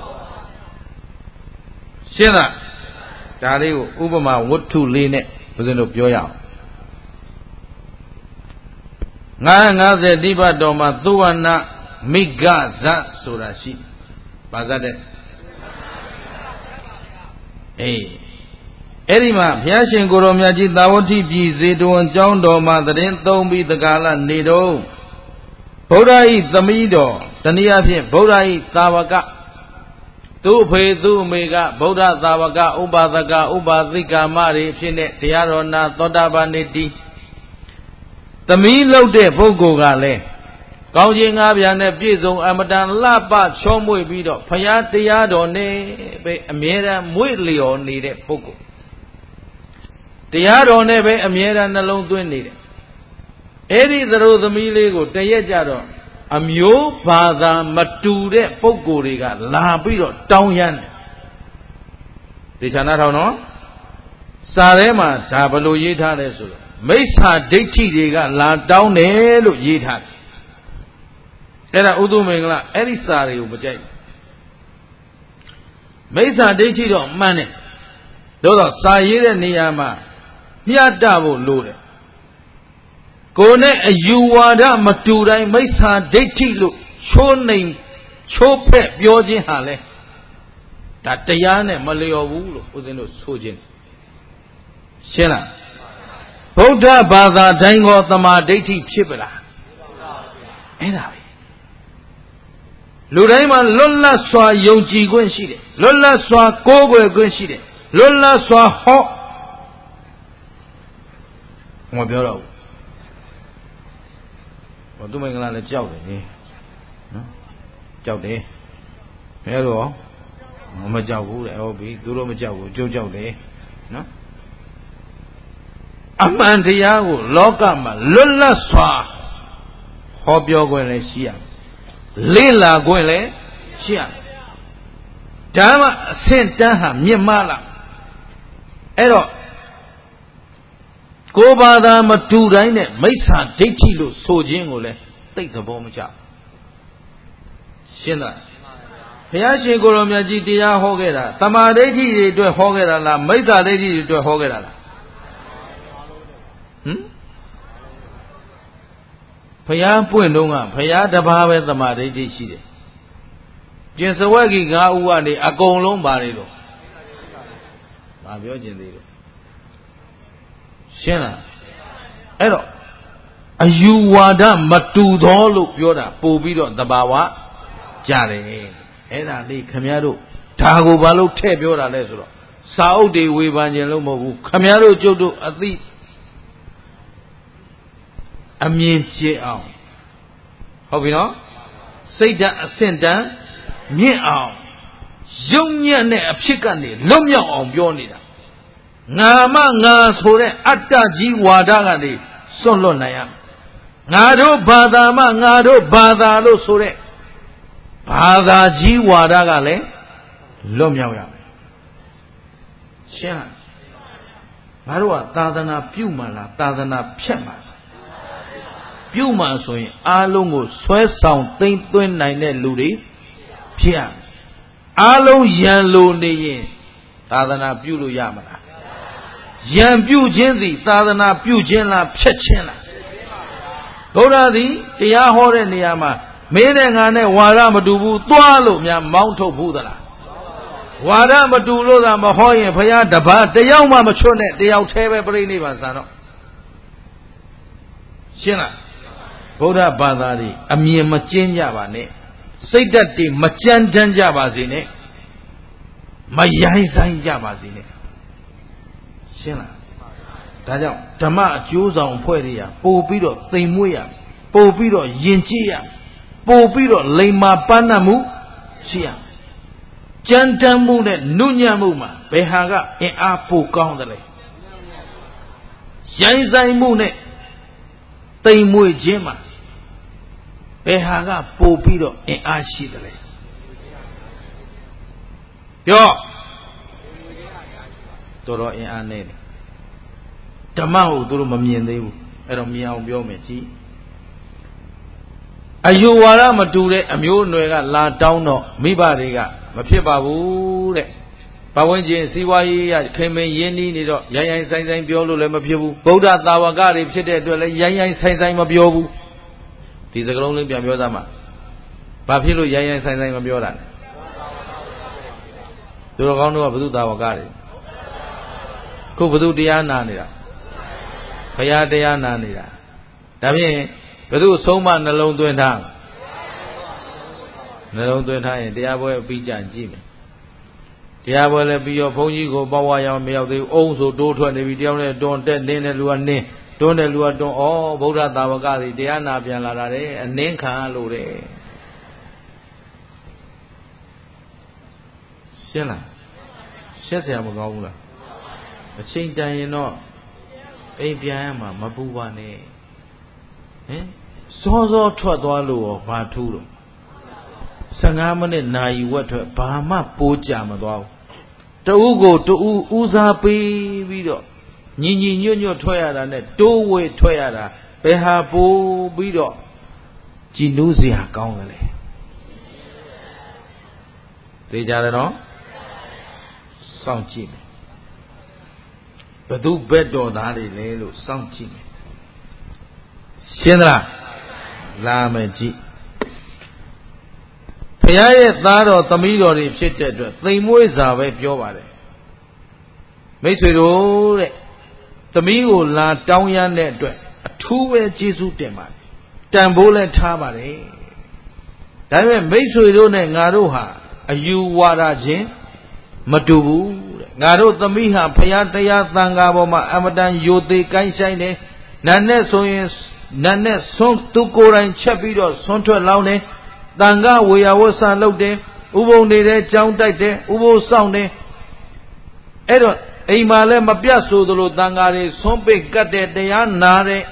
A: ရှင်းလားဒါလေးကိုဥပမာဝတ္ထုလေးနဲ့ဘုရားတို့ပြောရအောင်950တိပတ်တော်မှာသုဝဏမိဂဇတ်ဆိုတာရှိပါဇတ်တဲ့အဲ့ဒီမှာဘုရားရှင်ကိုရောမြတ်ကြီးသာဝတိပြည်ဇေတဝန်ကျောင်းတော်မှာတရင်သုံးပြီးတကာလနေတော့ဗုဒ္ဓဤသမီးတော်တနည်းအားဖြင့်ဗုဒ္ဓဤသာဝကသူ့ဖေသူ့အမေကဗုဒ္ဓသာဝကဥပါဒကဥပါသိကာမတွေဖြစ်တဲ့တရားတော်နာသောတာပန်နေတိသမီးလုပ်တဲ့ပုဂ္ဂိုလ်ကလည်းကောင်းခြင်းငါးပြန်နဲ့ပြည့်စုံအမတန်လှပချောမွေ့ပြီးတော့ဘုရားတရားတော်နဲ့ပဲအမြဲတမ်းမွေ့လျော်နေတဲ့ပုဂ္ဂိုလ်တရားတော်နဲ့ပဲအမြဲတမ်းနှလုံးသွင်းနေတယ်အဲ့ဒီသရိုသမီးလေးကိုတရက်ကြတော့အမျိုးဘာသာမတူတဲ့ပုဂ္ဂိုလ်တွေကလာပြီးတော့တောင်းရမ်းတယ်ဒီဌာနထောင်နော်စာထဲမှာဒါဘလို့ရေးထားလဲဆိုတော့မိစ္ဆာဒိဋ္ဌိတွေကလာတောင်းတယ်လို့ရေးထားတယ်အဲ့ဒါဥဒ္ဓမင်္ဂလာအဲ့ဒီစာတွေကိုမကြိုက်မိစ္ဆာဒိဋ္ဌိတော့မှန်တယ်သို့တော့စာရေးတဲ့နေရာမှာ Miadabu Lure. Gone a Yuwada Maturai, Mesa, Detilu, Cho name, Cho pet, Yojin Hale. That Diane Maleo Wulu within the Sujin. Shena Buddha Bada Dango Tama Deti Chipera. Ena Lurema Lola Swa Yoji Gwenshide, Lola Swa Gogo Gwenshide, Lola Swa Ho Mobile. What do you mean? The job, job day. Hello, Majabu, L.B., Duro Majabu, Jojo day. No Amandiago, Logama, Lola Swa Hobio Gwenshia. Lila Gwele, Chia Dama Sentaha, Miamala Ero Gobada Maturaine, Mesa, Detilu, Sojingole, take the bomb job. Shina Piashi Goromia Gitia Hogera, Tamadeti to Hogera, Mesa Deti to Hogera. Paya Puendunga, Paya Dabawe the Made Shide. Jensawagi Gauani, a Golom Barido. Abiojin. Shena Ero a Yuwada Matudolu Yoda, Pubido, the Bawa Jare, Eda de Camaro, Tago Balo Tebioda Lesro, Saudi Wibanjelomo, Camaro Jodo, a the Amien out. How we know? Say that ascend down, me out. Young Yan a chicken, Lumia on Bionida. Nama Nas Hore, Ataji Wadagadi, Solo Nayam. Nado Badama, Nado Badalo Sore. Badaji Wadagale, Lumia. Shan Marua, Tadana Pumala, Tadana Pema. Puma soy alongo sweat sound thing twin nine ludi Pia Alo yan lo ne Tadana Pulu Yamana Yan Pu Jinzi Tadana Pu Jinla Pchachina Dora di Tia Hore Niama Menangane Wara Madubu Tualo Mia Mount of Budala Wara Madulo da Mahoy Paya Daba the Yama Machone the Outave Brini Vasano Shina Boda Badari, Amia Machinja Bane, say that the Machan Janjabazine, Mayai Sain Jabazine. Shina Taja, Tama, Jews on Poeria, Popido, Thimuya, Popido, Yinchia, Popido, Lema Panamu, Shia Jantamune, Nunya Muma, Behaga, and Apu Gondale Yaisai Mune, Thimu Jema. Behaga Popido and Ashidale. Yo Toro in Ane Tamau Durumami and they Eromia Biometi Ayuwara Mature, Amunuega, La Downo, Mibariga, Mapibabu, Pawanji, Siwai, came in Yeni, Yaya Sain Biolo, Lemapu, Boda Tawagari, Yaya Sain Mabiobu. These are only Biodama. Papilo Yaya Sain Mabiola. Duragano of Budawagari. Kubudu Diana Nira. Paya Diana Nira. Dami, Bedu Soma Nalon to Entang. Nalon to Entang, Diabo Pijan Jimmy. Diabo be your pony go Bawaya Mail, they also do to the video, don't dead Nene Luane. Don't Lua don't all Boda Tawagari, Diana Bianare, and Nenka Lure. Shella Shessiamagola. A chain time, you know, Apiama, Mabubane. Eh? Sozo Twadwalu or Baturo. Sangamane Nai water, Bahama Pojama. To Ugo to Uza Pido. Nini Nuno Toyara, Dowe Toyara, Behabo Bido, Ginuzia Gongale. They got it on? Sound cheap.
B: သူဘက်တော်သားတွေလဲလို့စောင့်ကြည့်မယ်ရှင်းသလားလာမယ်ကြည့်ဘုရားရဲ့သားတော်သမီးတော်တွေဖြစ်တဲ့အတွက်သိမ်မွေးစာပဲပြောပါတယ်မိတ်ဆွေတို့တဲ့သမီးကိုလာတောင်းရတဲ့အတွက်အထူးပဲကျေးဇူးတင်ပါတယ်တန်ဖိုးလဲထားပါတယ်ဒါပေမဲ့မိတ်ဆွေတို့နဲ့ငါတို့ဟာအယူဝါဒချင်းမတူဘူးတဲ့ငါတို့သမီးဟာဘုရားတရားသံဃာပေါ်မှာအမတန်ယိုသေးကိုင်းဆိုင်တယ်နာနဲ့ဆိုရင်နာနဲ့ဆွန်းသူကိုယ်တိုင်ချက်ပြီးတော့ဆွန်းထွက်လောင်းတယ်တန်ဃာဝေယဝဆလုပ်တယ်ဥပုံနေတဲ့ကြောင်းတိုက်တယ်ဥပုသ်ဆောင်တယ်အဲ့တော့အိမ်မှာလည်းမပြတ်ဆိုသလိုတန်ဃာတွေဆွန်းပိတ်ကတ်တဲ့တရားနာတဲ့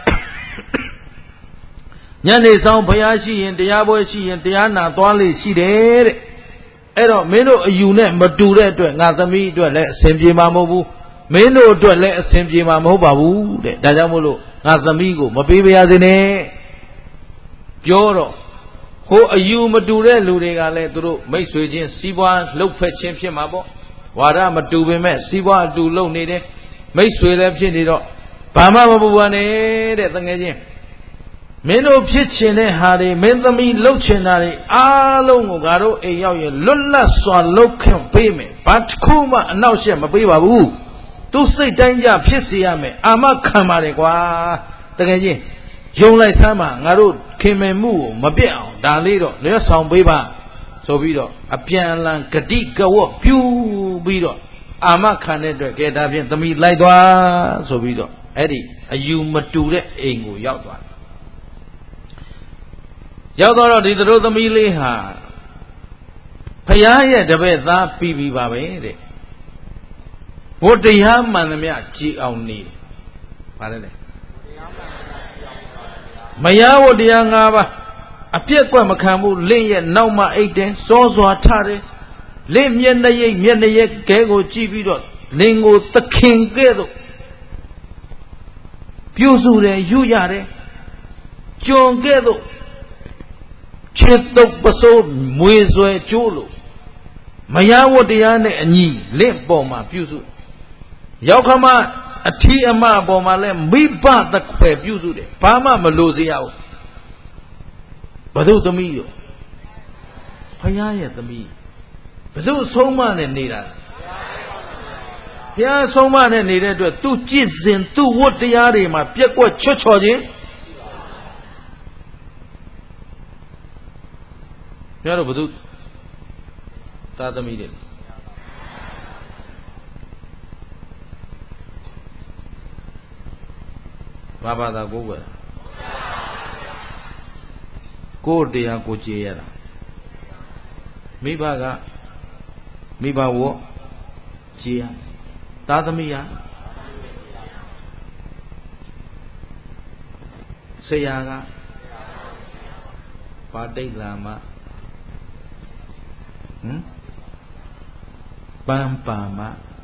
B: ညနေဆောင်ဘုရားရှိရင်တရားပွဲရှိရင်တရားနာသွားလေရှိတယ်တဲ့အဲ့တော့မင်းတို့အယူနဲ့မတူတဲ့အတွက်ငါသမီးအတွက်လည်းအဆင်ပြေမှာမဟုတ်ဘူးမင်းတို့အတွက်လည်းအဆင်ပြေမှာမဟုတ်ပါဘူးတဲ့ဒါကြောင့်မို့လို့ငါသမီးကိုမပေးပါရစေနဲ့ပြောတော့ဟိုအယူမတူတဲ့လူတွေကလည်းသူတို့မိတ်ဆွေချင်းစီးပွားလှုပ်ဖက်ခြင်းဖြစ်မှာပေါ့ဝါဒမတူပေမဲ့စီးပွားအတူလှုပ်နေတယ်မိတ်ဆွေလည်းဖြစ်နေတော့ဘာမှမပူပါနဲ့တဲ့တကယ်ချင်းမင်းတို့ဖြစ်ချင်တဲ့ဟာတွေမင်းသမီးလှုပ်ချင်တာတွေအားလုံးကိုငါတို့အိမ်ရောက်ရင်လွတ်လပ်စွာလှုပ်ခွင့်ပေးမယ်ဘာတစ်ခုမှအနောက်ရှက်မပေးပါဘူးသူစိတ်တိုင်းကြဖြစ်စေရမယ်အာမခံပါတယ်ကွာတကယ်ချင်းယုံလိုက်စမ်းပါငါတို့ခင်မင်မှုကိုမပြတ်အောင်ဒါလေးတော့လွတ်ဆောင်ပေးပါဆိုပြီးတော့အပြန်အလှန်ဂတိကဝတ်ပြုပြီးတော့အာမခံတဲ့အတွက်ကဲဒါဖြင့်သမီးလိုက်သွားဆိုပြီးတော့အဲ့ဒီအယူမတူတဲ့အိမ်ကိုရောက်သွားရောက်တော့ဒီတို့သမီးလေးဟာဖယားရဲ့တပည့်သားပြီးပါပဲတဲ့ဘုတရားမှန်သမျှကြည်အောင်နေပါလေလေမယားဝတရား၅ပါးအပြည့်ကွက်မခံဘူးလင့်ရဲ့နောက်မှအိတ်တယ်စောစွာထတယ်လင့်မျက်နှာရိပ်ကဲကိုကြည့်ပြီးတော့လင်ကိုသခင်ကဲ့သို့ပြုစုတယ်ယူရတယ်ကျွန်ကဲ့သို့ခြေတုပ်ပစိုးမွေဆွဲကျိုးလို့မယားဝတရားနဲ့အညီလင့်ပေါ်မှာပြုစုရောက်ခမအထီးအမအပေါ်မှာလဲမိဘသခွဲပြုစုတယ်ဘာမှမလိုစေရဘူးဘု து သမီးရောဖယားရဲ့သမီးဘု து ဆုံးမနဲ့နေတာဖယားဆုံးမနဲ့နေတဲ့အတွက်သူကြည်စင်သူဝတ်တရားတွေမှာပြက်ကွက်ချွတ်ချော်ခြင်းပြောတော့ဘု து သားသမီးတွေဘာသာကိုယ်ွယ်ကိုယ်တရားကိုကြည်ရတာမိဘကမိဘဝကြည်ရသားသမီးရဆရာကပါဋိလာမပန်းပါမ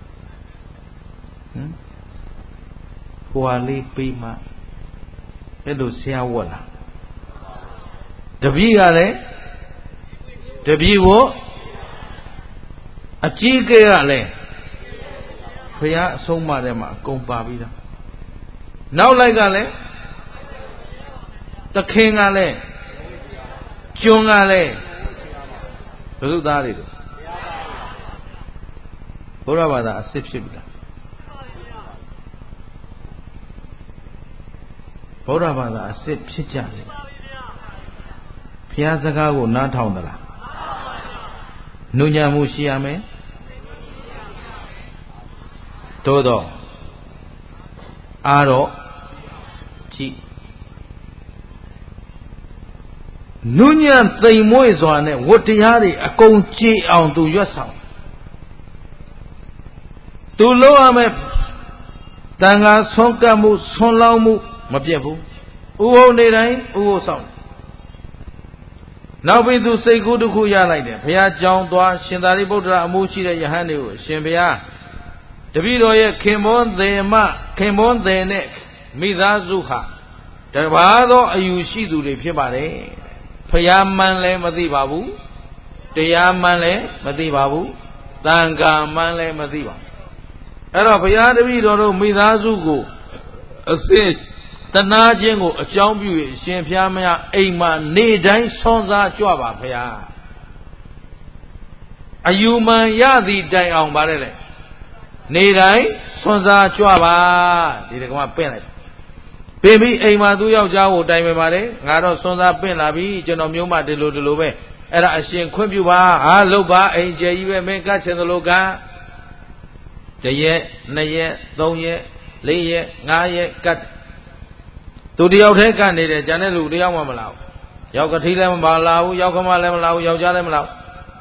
B: ဟွာလေးပေးမှအဲ့လိုဆရာဝတ်လားတပည့်ကလည်းတပည့်ကိုအကြီးကဲကလည်းဘုရားအဆုံးအမထဲမှာအကုန်ပါပြီးသားနောက်လိုက်ကလည်းတခင်ကလည်းကျွန်းကလည်းဘုရားသားတွေတို့ဘုရားဘာသာအစစ်ဖြစ်ပြီလားဗုဒ္ဓဘာသာအစစ်ဖြစ်ကြတယ်ဘုရားစကားကိုနားထောင်သလားနုညံမှုရှိရမယ်သို့တော့အားတော့ကြည့်နုညံသိမ်မွေ့စွာနဲ့ဝတ္တရားတွေအကုန်ကြည်အောင်သူရွတ်ဆောင်သူလို့ရမယ်တန်ခါဆွန့်ကပ်မှုဆွန့်လောင်းမှုမပြတ်ဘူးဥပုံနေတိုင်းဥပုသ်ဆောင်နောက်ပြီးသူစိတ်ကူးတစ်ခုရလိုက်တယ်ဘုရားကြောင်းသွားရှင်သာရိပုတ္တရာအမှုရှိတဲ့ယဟန်တွေကိုရှင်ဘုရားတပည့်တော်ရဲ့ခင်မွန်းသေးနဲ့မိသားစုဟာတပါးသောအယူရှိသူတွေဖြစ်ပါတယ်ဘုရားမှန်လည်းမသိပါဘူးတရားမှန်လည်းမသိပါဘူးသံဃာမှန်လည်းမသိပါဘူးအဲ့တော့ဘုရားတပည့်တော်တို့မိသားစုကိုအစစ်တနာခြင်းကိုအကြောင်းပြု၍ရှင်ဖျားမရအိမ်မှာနေတိုင်းဆွမ်းစားကြွပါဘုရားအယူမှန်ရသည်တိုင်အောင်ပါတယ်လေနေတိုင်းဆွမ်းစားကြွပါဒီတကမပင့်လိုက်ပင်ပြီးအိမ်မှာသူ့ယောက်ျားကိုတိုင်ပင်ပါတယ်ငါတော့ဆွမ်းစားပင့်လာပြီကျွန်တော်မျိုးမဒီလိုပဲအဲ့ဒါအရှင်ခွင့်ပြုပါဟာလုပ်ပါအိမ်ကျယ်ကြီးပဲမင်းကတ်ချင်သလိုက1ရက်2ရက်3ရက်4ရက်5ရက်ကတ်သူတယောက်တည်းကတ်နေတယ်ကျန်တဲ့လူတယောက်မှမလာဘူးယောက်ကတိလည်းမလာဘူးယောက်ကမလည်းမလာဘူးယောက်ျားလည်းမလာဘူး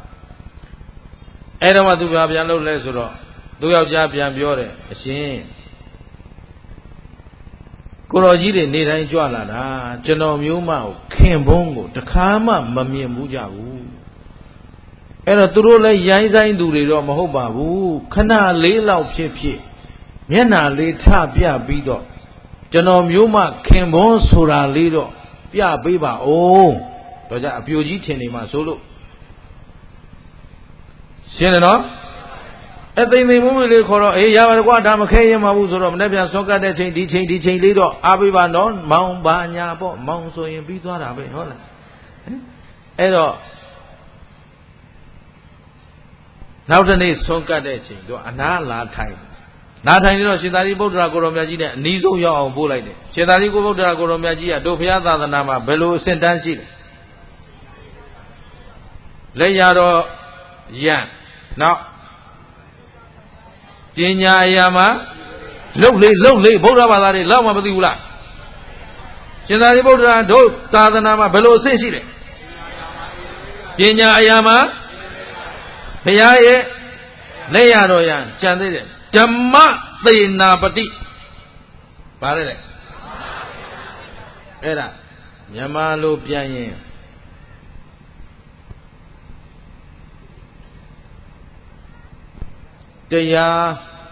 B: အဲ့တော့မှသူပြန်လုပ်လဲဆိုတော့သူယောက်ျားပြန်ပြောတယ်အရှင်ကိုတော်ကြီးတွေနေတိုင်းကြွလာတာကျွန်တော်မျိုးမကိုခင်ဘုံကိုတခါမှမမြင်ဘူးကြဘူးအဲ့တော့သူတို့လည်းရိုင်းဆိုင်သူတွေတော့မဟုတ်ပါဘူးခဏလေးလောက်ဖြစ်မျက်နှာလေးထပြပြီးတော့ကျွန်တော်မျိုးမခင်ဘုံဆိုတာလေးတော့ပြပေးပါဦးတော့ကြအပြိုကြီးထင်နေမှာဆိုလို့ရှင်းတယ်နော်အသိသိမုန်းလေးခေါ်တော့အေးရပါတော့ကွာဒါမခဲရင်မဘူးဆိုတော့မနေ့ပြန်စောကတ်တဲ့ချိန်ဒီချိန်လေးတော့အားပေးပါနော်မောင်ပါညာပေါ့မောင်ဆိုရင်ပြီးသွားတာပဲဟုတ်လားအဲ့တော့နောက်တနေ့စောကတ်တဲ့ချိန်တော့အနာလာထိုင်နေတော့ရှင်သာရိပုတ္တရာကိုရောမြတ်ကြီးနဲ့အနီးဆုံးရောက်အောင်ပို့လိုက်တယ်ရှင်သာရိပုတ္တရာကိုရောမြတ်ကြီးကတို့ဘုရားသာသနာမှာဘယ်လိုအဆင့်တန်းရှိလဲလက်ရတော့ရန်နောက်ပညာအရာမှာလှုပ်လေဗုဒ္ဓဘာသာတွေလောက်မှမသိဘူးလားရှင်သာရိပုတ္တရာတို့သာသနာမှာဘယ်လိုအဆင့်ရှိလဲပညာအရာမှာဘုရားရဲ့လက်ရတော်ရန်ကြံသေးတယ်ဓမ္မသေနာပတိပါတယ်လေအဲ့ဒါမြန်မာလိုပြန်ရင်တရား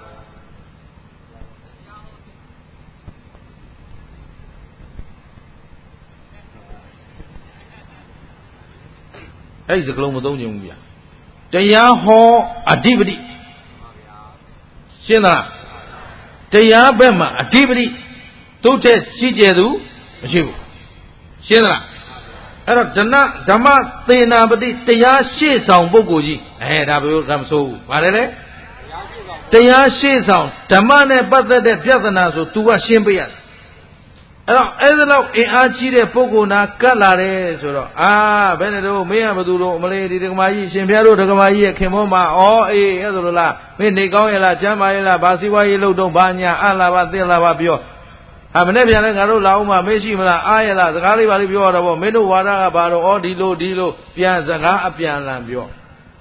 B: အဲ့ဒီစကလုံးမသုံးကြဘူးဗျာတရားဟောအဓိပတိရှင်းလားတရားဘက်မှာအဓိပတိသူ့ထက်ကြီးကျယ်သူမရှိဘူးရှင်းလားအဲ့တော့ဓမ္မသေနာပတိတရားရှေ့ဆောင်ပုဂ္ဂိုလ်ကြီးဒါဘယ်လိုမဆိုးဘူးပါတယ်လေတရားရှေ့ဆောင်ဓမ္မနဲ့ပတ်သက်တဲ့ပြဿနာဆို तू ကရှင်းပေးရတယ်အဲ့တော့အဲ့ဒါလောက်အင်အားကြီးတဲ့ပုဂ္ဂိုလ်နာကတ်လာတယ်ဆိုတော့ဘယ်နဲ့တော့မင်းကဘသူတို့မလေးဒီဒကမာကြီးရှင်ဘုရားတို့ဒကမာကြီးရဲ့ခင်မောမှာအေးအဲ့ဒါလိုလားမင်းနေကောင်းရဲ့လားကျမ်းမာရဲ့လားဘာစီဝါရေးလို့တော့ဘာညာအလားပါသိလားပါပြောမနေ့ပြန်လဲငါတို့လာအောင်မမေးရှိမလားအားရလားစကားလေးပါလေးပြောရတော့ဗောမင်းတို့ဝါဒကဘာတော့ဒီလိုပြန်စကားအပြန်လန်ပြော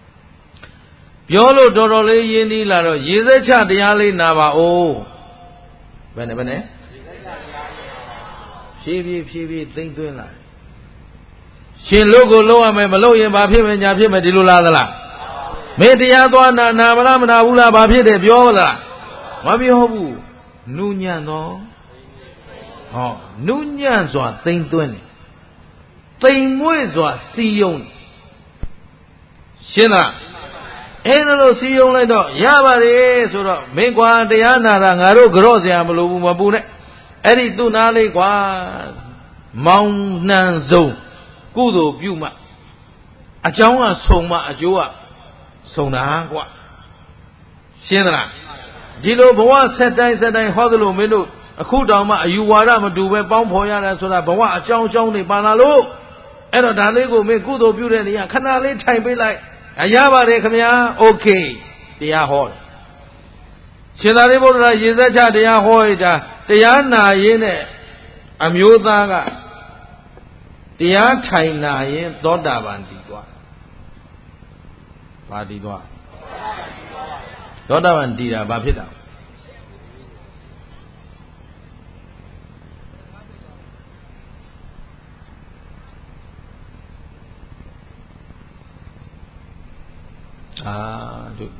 B: လို့တော်တော်လေးရင်းနှီးလာတော့ရေစက်ချတရားလေးနာပါဦးဘယ်နဲ့ဖြည်းဖြည်းသိမ့်သွင်းလာရှင်လို့ကိုလုံးရမယ်မလို့ရင်ဘာဖြစ်မယ်ညာဖြစ်မယ်ဒီလိုလားသလားမင်းတရားသွားနာမလားမနာဘူးလားဘာဖြစ်တယ်ပြောလားမပြောဘူးနုညံ့တော့နုညံ့စွာသိမ့်သွင်းတယ်သိမ်မွေ့စွာစီယုံရှင်းလားအဲ့လိုစီယုံလိုက်တော့ရပါတယ်ဆိုတော့မင်းကွာတရားနာတာငါတို့ကြော့စရာမလိုဘူးမပူနဲ့အဲ့ဒီသူ့နားလေးကွာမောင်နှံစုံကုသိုလ်ပြုမှအကြောင်းကဆုံမှအကျိုးကဆုံတာကွာရှင်းသလားဒီလိုဘဝဆက်တိုင်းဟောသလိုမင်းတို့အခုတောင်မှအယူဝါဒမတူပဲပေါင်းဖော်ရတယ်ဆိုတာဘဝအကြောင်းတွေပါလာလို့အဲ့တော့ဒါလေးကိုမင်းကုသိုလ်ပြုတဲ့နေရာခဏလေးထိုင်ပေးလိုက်ရပါတယ်ခင်ဗျာโอเคတရားဟောတယ်ရှင်သာရိပုတ္တရာရေစက်ချတရားဟောရတာတရားနာရင်းနဲ့အမျိုးသားကတရားထိုင်နာရင်သောတာပန်တည်သွားဘာတည်သွားသောတာပန်တည်တာဘာဖြစ်တာတို့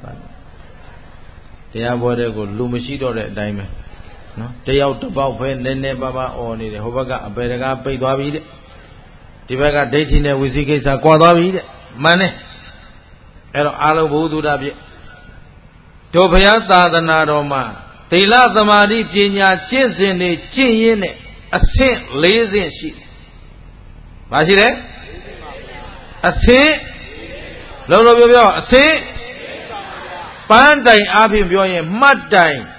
B: တရားပွဲတဲ့ကိုလူမရှိတော့တဲ့အတိုင်းပဲနော်တယောက်တစ်ပေါက်ပဲနည်းနည်းပါးပါးអော်နေတယ်ဟိုဘက်ကအပေတကားပိတ်သွားပြီတဲ့ဒီဘက်ကဒိဋ္ဌိနဲ့ဝိသိကိစ္စကွာသွားပြီတဲ့မှန်တယ်အဲ့တော့အာလုံးဘုဒ္ဓတာပြည့်တို့ဘုရားသာသနာတော်မှာသီလသမာဓိပညာကျင့်စဉ်တွေကျင့်ရင်းနဲ့အဆင့်၄ဆင့်ရှိတယ်။ဘာရှိလဲအဆင့်လုံးလုံးပြောအဆင့်ပန်းတိုင်အားဖြင့်ပြောရင်မှတ်တိုင်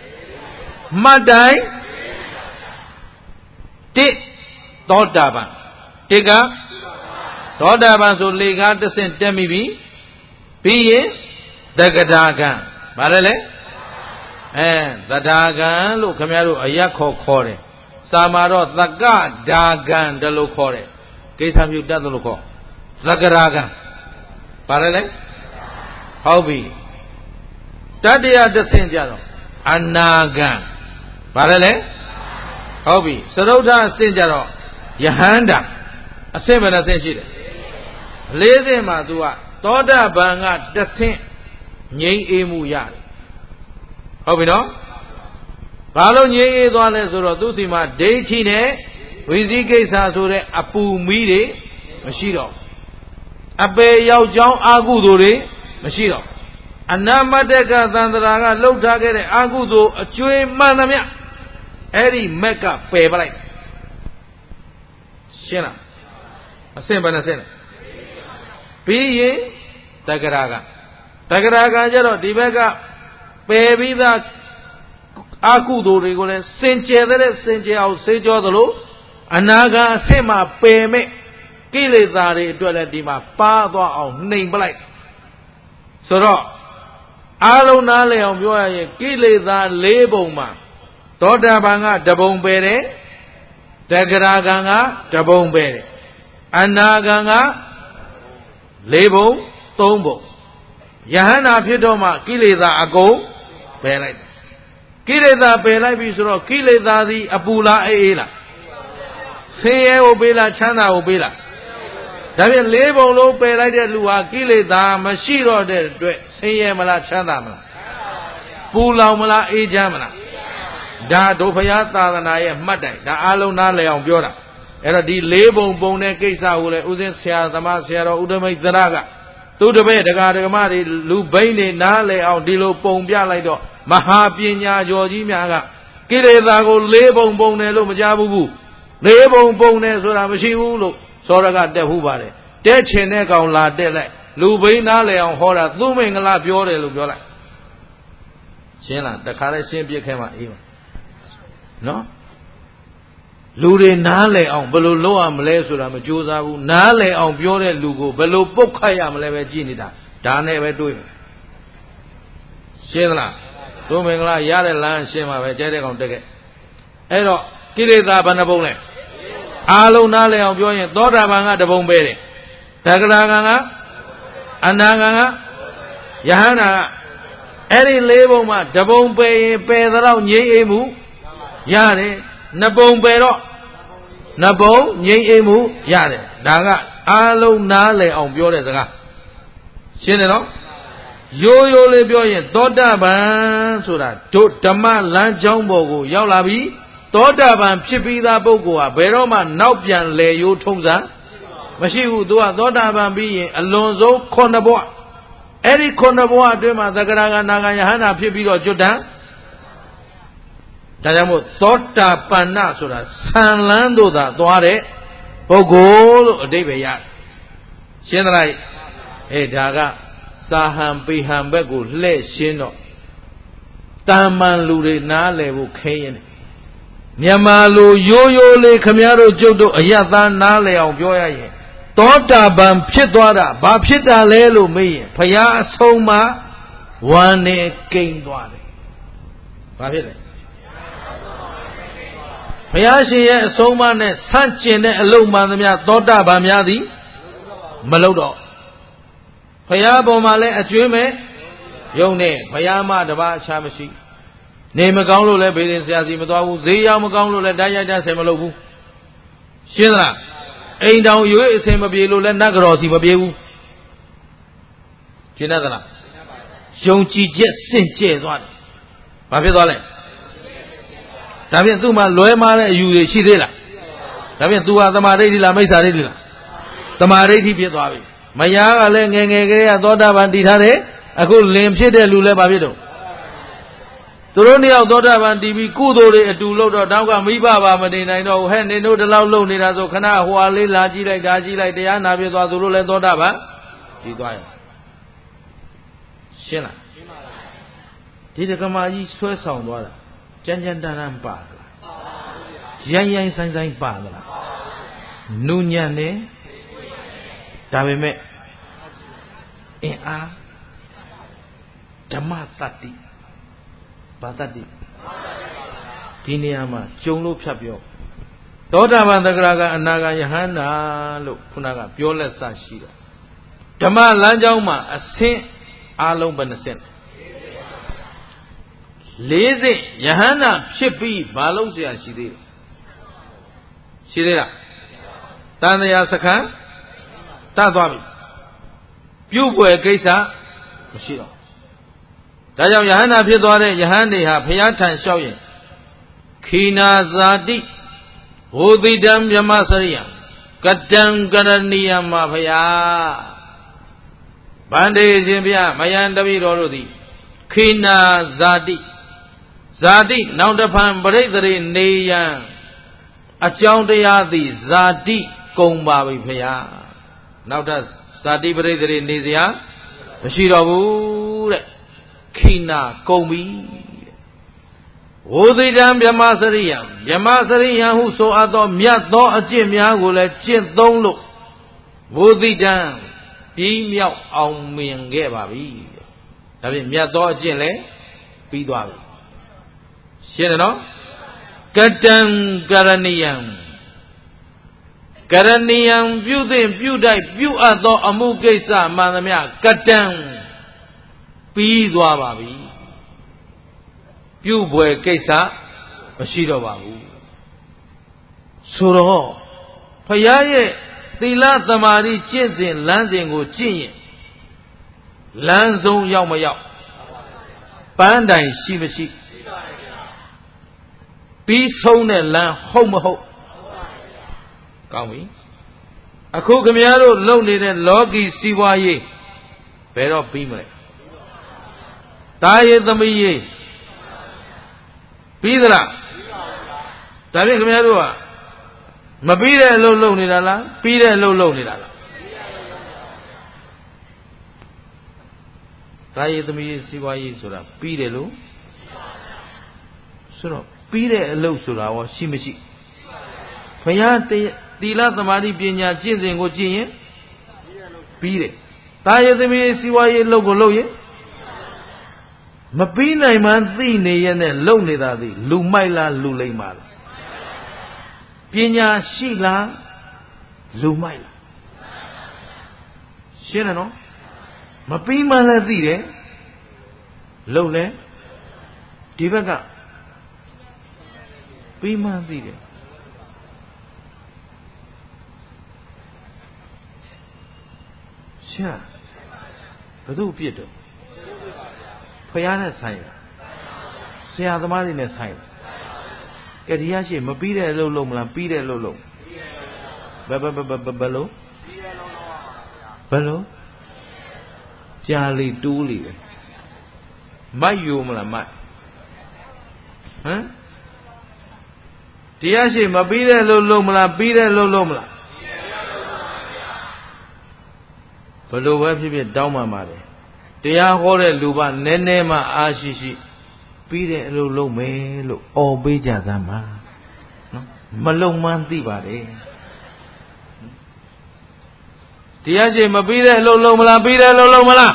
B: တစ်သောတာပန်တစ်ကသောတာပန်ဆိုလေကားတစ်ဆင့်တက်မိပြီပြီးရင်သက္ကတာကံဗါလဲသတ္တာကံလို့ခင်ဗျားတို့အရက်ခေါ်တယ်စာမှာတော့သက္ကဒါကံတလို့ခေါ်တယ်ကိစ္စမျိုးတတ်တယ်လို့ခေါ်သက္ကရာကံဗါလဲဟုတ်ပြီတတ္တရာတစ်ဆင့်ကြတော့အနာကံဗါလဲဟုတ်ပြီသရုဒ္ဓအဆင့်ကြတော့ယဟန္တာအဆင့်ဘယ်နှဆင့်ရှိတယ်၄ဆင့်မှာ तू ကသောတာပန်ကတစ်ဆင့်ငြိမ်းအေးမှုရတယ်ဟုတ်ပြီနော်ဘာလို့ငြိမ်းအေးသွားလဲဆိုတော့သူစီမှာဒိဋ္ဌိနဲ့ဝိသိကိစ္စဆိုတဲ့အပူမီးတွေမရှိတော့အပေရောက်ကြောင်းအာကုသိုလ်တွေမရှိတော့အနမတကသန္တရာကလှုပ်ထားခဲ့တဲ့အာကုသိုလ်အကျွေးမှန်သမျှအဲ့ဒီမက်ကပယ်ပလိုက်ရှင်းလားအဆင့်ဘယ်နှဆင့်လဲပြီးရင်တက္ကရာကကျတော့ဒီဘက်ကပယ်ပြီးသားအာကုသိုလ်တွေကိုလည်းစင်ကြယ်တဲ့စင်ကြယ်အောင်စေကြောသလိုအနာဂတ်အဆင့်မှာပယ်မဲ့ကိလေသာတွေအတွက်လည်းဒီမှာပါသွားအောင်နှိမ်ပလိုက်ဆိုတော့အားလုံးနားလည်အောင်ပြောရရင်ကိလေသာ၄ပုံမှာသောတာပန်ကတပုံပယ်တယ်တက္ကရာကံကတပုံပယ်တယ်အနာဂံက၄ပုံ၃ပုံယဟန္တာဖြစ်တော့မှကိလေသာအကုန်ပယ်လိုက်ကိလေသာပယ်လိုက်ပြီဆိုတော့ကိလေသာသည်အပူလားအေးလားဆင်းရဲကိုပေးလားချမ်းသာကိုပေးလားဒါဖြင့်၄ပုံလုံးပယ်လိုက်တဲ့လူဟာကိလေသာမရှိတော့တဲ့အတွက်ဆင်းရဲမလားချမ်းသာမလားပူလောင်မလားအေးချမ်းမလားဒါတို့ဘုရားသာသနာရဲ့မှတ်တိုင်ဒါအားလုံးနားလည်အောင်ပြောတာအဲ့တော့ဒီ၄ပုံတဲ့ကိစ္စကိုလည်းဥစဉ်ဆရာသမားဆရာတော်ဥဒ္ဓမိတ်သရကသူတပည့်ဒကာဒကမတွေလူဘိန်းတွေနားလည်အောင်ဒီလိုပုံပြလိုက်တော့မဟာပညာကျော်ကြီးများကကိလေသာကို၄ပုံတယ်လို့မကြားဘူး၄ပုံတယ်ဆိုတာမရှိဘူးလို့စောရကတက်ဟုပါတယ်တက်ချင်တဲ့ကောင်လာတက်လိုက်လူဘိန်းနားလည်အောင်ဟောတာသူမင်္ဂလာပြောတယ်လို့ပြောလိုက်ရှင်းလားတခါလဲရှင်းပြခဲ့မှအေးပါနော်လူတွေနားလည်အောင်ဘယ်လိုလုပ်ရမလဲဆိုတာမကြိုးစားဘူးနားလည်အောင်ပြောတဲ့လူကိုဘယ်လိုပုတ်ခတ်ရမလဲပဲကြည့်နေတာဒါနဲ့ပဲတွေးမယ်ရှင်းသလားသူမင်္ဂလာရတဲ့လမ်းရှင်းမှာပဲကျဲတဲ့ကောင်တက်ခဲ့အဲ့တော့ကိလေသာဘယ်နှပုံလဲအားလုံးနားလည်အောင်ပြောရင်သောတာပန်ကတပုံပဲတယ်သက္ကရာကံကအနာဂံကယဟန္တာကအဲ့ဒီ၄ပုံမှာတပုံပယ်ရင်ပယ်တော့ငြိမ့်အေးမှုရတယ်နှစ်ပုံပယ်တော့နှစ်ပုံငြိမ့်အေးမှုရတယ်ဒါကအားလုံးနားလည်အောင်ပြောတဲ့စကားရှင်းတယ်နော်ရိုးရိုးလေးပြောရင်သောတာပန်ဆိုတာတို့ဓမ္မလမ်းကြောင်းပေါ်ကိုရောက်လာပြီသောတာပန်ဖြစ်ပြီးသားပုဂ္ဂိုလ်ဟာဘယ်တော့မှနောက်ပြန်လဲရိုးထုံးစံမရှိဘူးသူကသောတာပန်ပြီးရင်အလွန်ဆုံး9ဘဝအဲ့ဒီ9ဘဝအတွင်းမှာသက္ကရာကနာဂယဟန္တာဖြစ်ပြီးတော့ကျွတ်တန်ဒါကြောင့်မို့သောတာပန်နဆိုတာဆံလန်းတို့သာသွားတဲ့ပုဂ္ဂိုလ်လို့အဓိပ္ပာယ်ရရှင်းသလားဒါကစာဟံပေဟံဘက်ကိုလှည့်ရှင်းတော့တာမန်လူတွေနားလည်ဖို့ခဲရင်မြန်မာလူရိုးရိုးလေးခမည်းတော်ကျုပ်တို့အယတ်သားနားလည်အောင်ပြောရရင်သောတာပန်ဖြစ်သွားတာဘာဖြစ်တာလဲလို့မေးရင်ဘုရားအဆုံးမဝမ်းနဲ့ကိန်းသွားတယ်ဘာဖြစ်လဲဘုရားရှင်ရဲ့အဆုံးအမနဲ့ဆန့်ကျင်တဲ့အလုံးမှန်သမျှသောတာပန်များသည်မလုပ်တော့ဘုရားပေါ်မှာလည်းအကျွမ်းမဲ့ယုံနဲ့ဘုရားမတပါးအခြားမရှိနေမကောင်းလို့လည်းဘေးရင်ဆရာစီမသွားဘူးဈေးရောက်မကောင်းလို့လည်းတိုက်ရိုက်တဆယ်မလုပ်ဘူးရှင်းသလားအိမ်တောင်ရွေးအစင်မပြေလို့လည်းနတ်ကတော်စီမပြေဘူးရှင်းသလားယုံကြည်ချက်စင့်ကြဲသွားတယ်ဘာဖြစ်သွားလဲဒါဖြင့်သူ့မှာလွဲမားတဲ့အယူတွေရှိသေးလားဒါဖြင့် तू ဟာသမာဓိဋ္ဌိလားမိစ္ဆာဒိဋ္ဌိလားသမာဓိဋ္ဌိဖြစ်သွားပြီမယားကလည်းငယ်ငယ်ကလေးကသောတာပန်တည်ထားတယ်အခုလင်ဖြစ်တဲ့လူလည်းဘာဖြစ်တော့သူတို့နှစ်ယောက်သောတာပန်တည်ပြီးကုသိုလ်တွေအတူလုပ်တော့တောက်ကမိဘပါမနေနိုင်တော့ဟဲ့နင်တို့ဒီလောက်လုပ်နေတာဆိုခဏဟွာလေးလာကြည့်လိုက်ဒါကြည့်လိုက်တရားနာပြသွားသူတို့လည်းသောတာပန်တည်သွားရရှင်းလားဒီတက္ကမကြီးဆွဲဆောင်သွားတာကြမ်းကြမ်းတမ်းတမ်းပါလားရိုင်းရိုင်းဆိုင်ဆိုင်ပါလားနုညံ့နေဒါပေမဲ့အင်အားဓမ္မတတ္တိဘာတတ္တိဒီနေရာမှာကြုံလို့ဖြတ်ပြောသောတာပန်သဂရကအနာဂယဟန္တာလို့ခုနကပြောလက်စရှိတယ်ဓမ္မလမ်းကြောင်းမှာအဆင့်အလုံးဘယ်နှဆင့်၄ဆင့်ယဟန္တာဖြစ်ပြီးဘာလို့ဆရာရှိသေးလဲရှိသေးလားတန်တရားစခန်းတတ်သွားပြီပြုတ်ွယ်ကိစ္စမရှိတော့ဒါကြောင့်ယဟန္တာဖြစ်သွားတဲ့ယဟန်တွေဟာဘုရားထံလျှောက်ရင်ခိနာဇာတိဟောတိတံမြမစရိယကတံကရဏီယမဘုရားဗန္ဒေရှင်ဘုရားမယံတပိတော်တို့သည်ခိနာဇာတိဇာတိနောက်တဖန်ပရိသေရိနေယံအကြောင်းတရားသည်ဇာတိကုံပါပြီဘုရားနောက်ထပ်ဇာတိပရိသေရိနေစရာမရှိတော့ဘူးတဲ့ခိနာကုန်ပြီဝိသိတံမြမစရိယံမြမစရိယံဟုဆိုအပ်သောမြတ်သောအကျင့်များကိုလည်းကျင့်သုံးလို့ဝိသိတံပြီးမြောက်အောင်မြင်ခဲ့ပါပြီဒါဖြင့်မြတ်သောအကျင့်လည်းပြီးသွားပြီရှင်းတယ်နော်ကတံကရဏီယံကရဏီယံပြုသင့်ပြုတိုက်ပြုအပ်သောအမှုကိစ္စမှန်သမျှကတံပြီးသွားပါပြီပြုဖွယ်ကိစ္စမရှိတော့ပါဘူးဆိုတော့ဘုရားရဲ့သီလသမာဓိကျင့်စဉ်လမ်းစဉ်ကိုကျင့်ရင်လမ်းဆုံးရောက်မရောက်ပန်းတိုင်ရှိမရှိပြီးဆုံးတဲ့လမ်းဟုတ်မဟုတ်ကောင်းပြီအခုခမည်းတော်လုပ်နေတဲ့လောကီစီးပွားရေးဘယ်တော့ပြီးမလဲတာယေသမီးရေးပြီးသလားဒါဖြင့်ခင်ဗျားတို့ကမပြီးတဲ့အလုပ်လုပ်နေတာလားပြီးတဲ့အလုပ်လုပ်နေတာလားတာယေသမီးရေးစီးပွားရေးဆိုတာပြီးတယ်လို့ဆိုတော့ပြီးတဲ့အလုပ်ဆိုတာရောရှိမရှိဘုရားသီလသမာဓိပညာကျင့်စဉ်ကိုကျင့်ရင်ပြီးတယ်တာယေသမီးရေးစီးပွားရေးလုပ်ကိုလုပ်ရင်မပြီးနိုင်မှန်းသိနေရတဲ့လုံနေတာသည်လူမိုက်လားလူလိမ့်ပါလားပညာရှိလားလူမိုက်လားရှင်းတယ်နော်မပြီးမှလည်းသိတယ်လုံလဲဒီဘက်ကပြီးမှသိတယ်ရှာဘယ်သူပြစ်တော့ဖယားနဲ့ဆိုင်လားဆရာသမားတွေနဲ့ဆိုင်လားကဲဒီရရှိမပြီးတဲ့အလုပ်လုပ်မလားပြီးတဲ့အလုပ်လုပ်ဘယ်လိုကြာလီတူးလီပဲမိုက်ယူမလားမိုက်ဟမ်ဒီရရှိမပြီးတဲ့အလုပ်လုပ်မလားပြီးတဲ့အလုပ်လုပ်မလားဘယ်လိုပဲဖြစ်ဖြစ်တောင်းပန်ပါတယ်တရားဟောတဲ့လူပါနည်းနည်းမှအားရှိရှိပြီးတဲ့အလုပ်လုပ်မယ်လို့အော်ပေးကြစမ်းပါနော်မလုံမှန်းသိပါတယ်တရားရှိမပြီးတဲ့အလုပ်လုပ်မလားပြီးတဲ့အလုပ်လုပ်မလား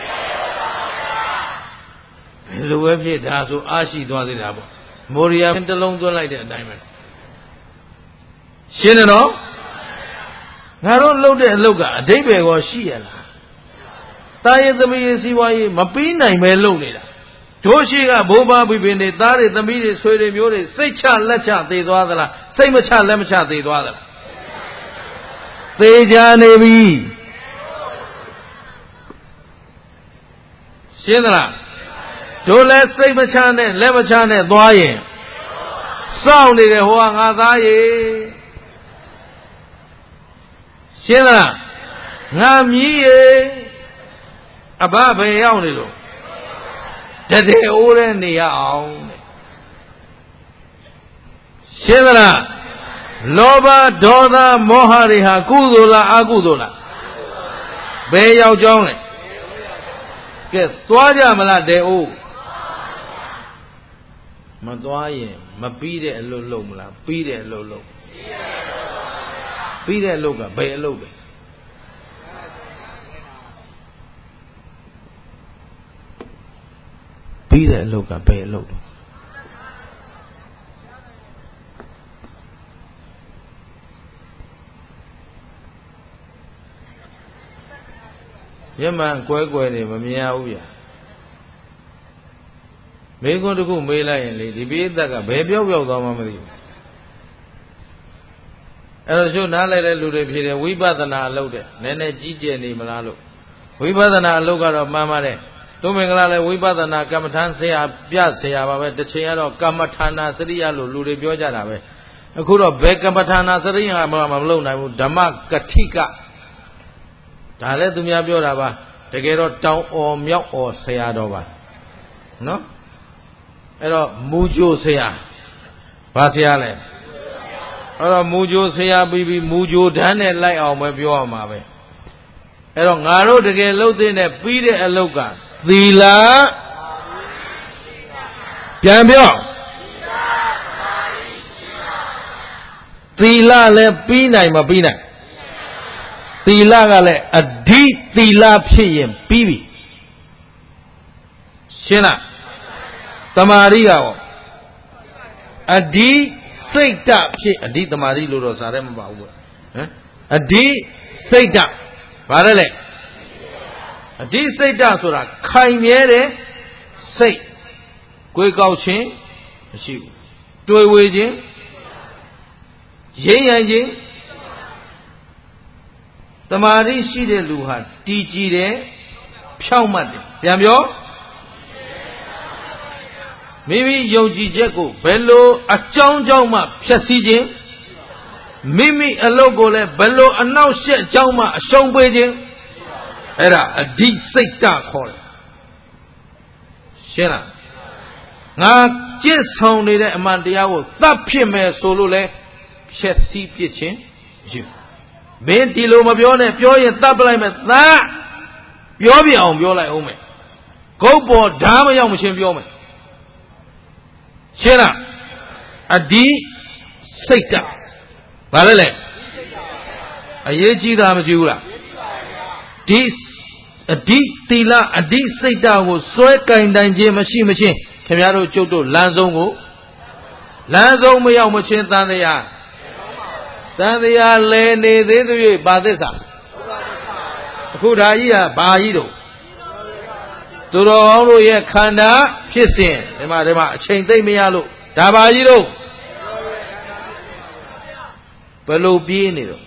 B: ဘယ်လိုပဲဖြစ်ဒါဆိုအားရှိသွားသေးတာပေါ့မော်ရီယာတစ်လုံးသွင်းလိုက်တဲ့အတိုင်းပဲရှင်းတယ်နော်ငါတို့လုပ်တဲ့အလုပ်ကအဓိပ္ပာယ်ကောရှိရလားတာယေသမီးရေးစီးပွားရေးမပြီးနိုင်ပဲလုပ်နေတာတို့ရှိကဘိုးဘဘိပင်တွေသားတွေသမီးတွေဆွေတွေမျိုးတွေစိတ်ချလက်ချသေသွားသလားစိတ်မချလက်မချသေသွားသလားသေချာနေပြီရှင်းသလားတို့လည်းစိတ်မချနဲ့လက်မချနဲ့သွားရင်စောင့်နေတယ်ဟိုကငါသားရေရှင်းလားငါမြည်ရေအဘဘယ်ရောက်နေလို့တတဲ့အိုးတဲ့နေရအောင်တဲ့ရှင်းသလားလောဘဒေါသမောဟတွေဟာကုသိုလ်လားအကုသိုလ်လားဘယ်ရောက်ကြောင်းလဲကဲသွားကြမလားတဲ့အိုးမသွားရင်မပြီးတဲ့အလုပ်လုပ်မလားပြီးတဲ့အလုပ်လုပ်ပြီးတဲ့အလုပ်ကဘယ်အလုပ်လဲပြီးတဲ့အလုပ်ကဘယ်အလုပ်လဲမျက်မှန်ကွဲကွဲနေမမြင်ရဘူးဗျာမေးခွန်းတစ်ခုမေးလိုက်ရင်လေဒီပိဋကတ်ကဘယ်ပြောက်ပြောက်သွားမှမသိဘူးအဲ့တော့ရှုနားလိုက်တဲ့လူတွေဖြစ်တယ်ဝိပဿနာအလုပ်တဲ့နည်းနည်းကြီးကျယ်နေမလားလို့ဝိပဿနာအလုပ်ကတော့မှန်ပါတယ်သူမင်္ဂလာလည်းဝိပဿနာကမ္မထာဆရာပြဆရာပါပဲတစ်ချိန်ကတော့ကမ္မထာနာစရိယလို့လူတွေပြောကြတာပဲအခုတော့ဘယ်ကမ္မထာနာစရိယမှမလုပ်နိုင်ဘူးဓမ္မကတိကဒါလည်းသူများပြောတာပါတကယ်တော့တောင်အော်မြောက်အော်ဆရာတော်ပါနော်အဲ့တော့မူကြိုဆရာဘာဆရာလဲအဲ့တော့မူကြိုဆရာပြီးမူကြိုတန်းနဲ့လိုက်အောင်ပဲပြောရမှာပဲအဲ့တော့ငါတို့တကယ်လုပ်တဲ့နဲ့ပြီးတဲ့အလုပ်ကသီလပြန်ပြောသီလလည်းပြီးနိုင်မပြီးနိုင်သီလကလည်းအဓိသီလဖြစ်ရင်ပြီးပြီရှင်းလားတမာရီကရောအဓိစိတ်တဖြစ်အဓိတမာရီလို့တော့စာရဲမပါဘူးဟမ်အဓိစိတ်တဘာလဲလဲအဓိစိတ်တဆိုတာခိုင်မြဲတဲ့စိတ်ကိုယ်ကောက်ခြင်းမရှိဘူးတွေးဝေခြင်းရိမ့်ရခြင်းတမာရီရှိတဲ့လူဟာတည်ကြည်တယ်ဖြောင့်မတ်တယ်ပြန်ပြောမိမိယုံကြည်ချက်ကိုဘယ်လိုအကြောင်းကြောင့်မှဖျက်ဆီးခြင်းမိမိအလုပ်ကိုလည်းဘယ်လိုအနှောက်အယှက်ကြောင့်မှအရှုံးပေးခြင်းအဲ့ဒါအဓိစိတ်တခေါ်တယ်ရှင်းလားငါကြင့်ဆောင်နေတဲ့အမှန်တရားကိုသတ်ဖြစ်မယ်ဆိုလို့လဲဖျက်ဆီးပစ်ခြင်းယူမင်းဒီလိုမပြောနဲ့ပြောရင်သတ်ပလိုက်မယ်သတ်ပြောပြအောင်ပြောလိုက်အောင်မယ်ဂုတ်ပေါ်ဓာမရောက်မချင်းပြောမယ်ရှင်းလားအဓိစိတ်တဘာလဲလဲအရေးကြီးတာမကြည့်ဘူးလားဒီအဓိသီလအဓိစိတ်တကိုစွဲကင်တိုင်ခြင်းမရှိမချင်းခင်ဗျားတို့ကျုပ်တို့လမ်းဆုံးကိုလမ်းဆုံးမရောက်မချင်းတန်တရားလဲနေသေးသေး၍ပါသစ္စာအခုဓာကြီးဟာဘာကြီးတို့သူတော်ကောင်းတို့ရဲ့ခန္ဓာဖြစ်စဉ်ဒီမှာအချိန်သိမ့်မရလို့ဒါပါကြီးတို့ဘယ်လိုပြေးနေတော့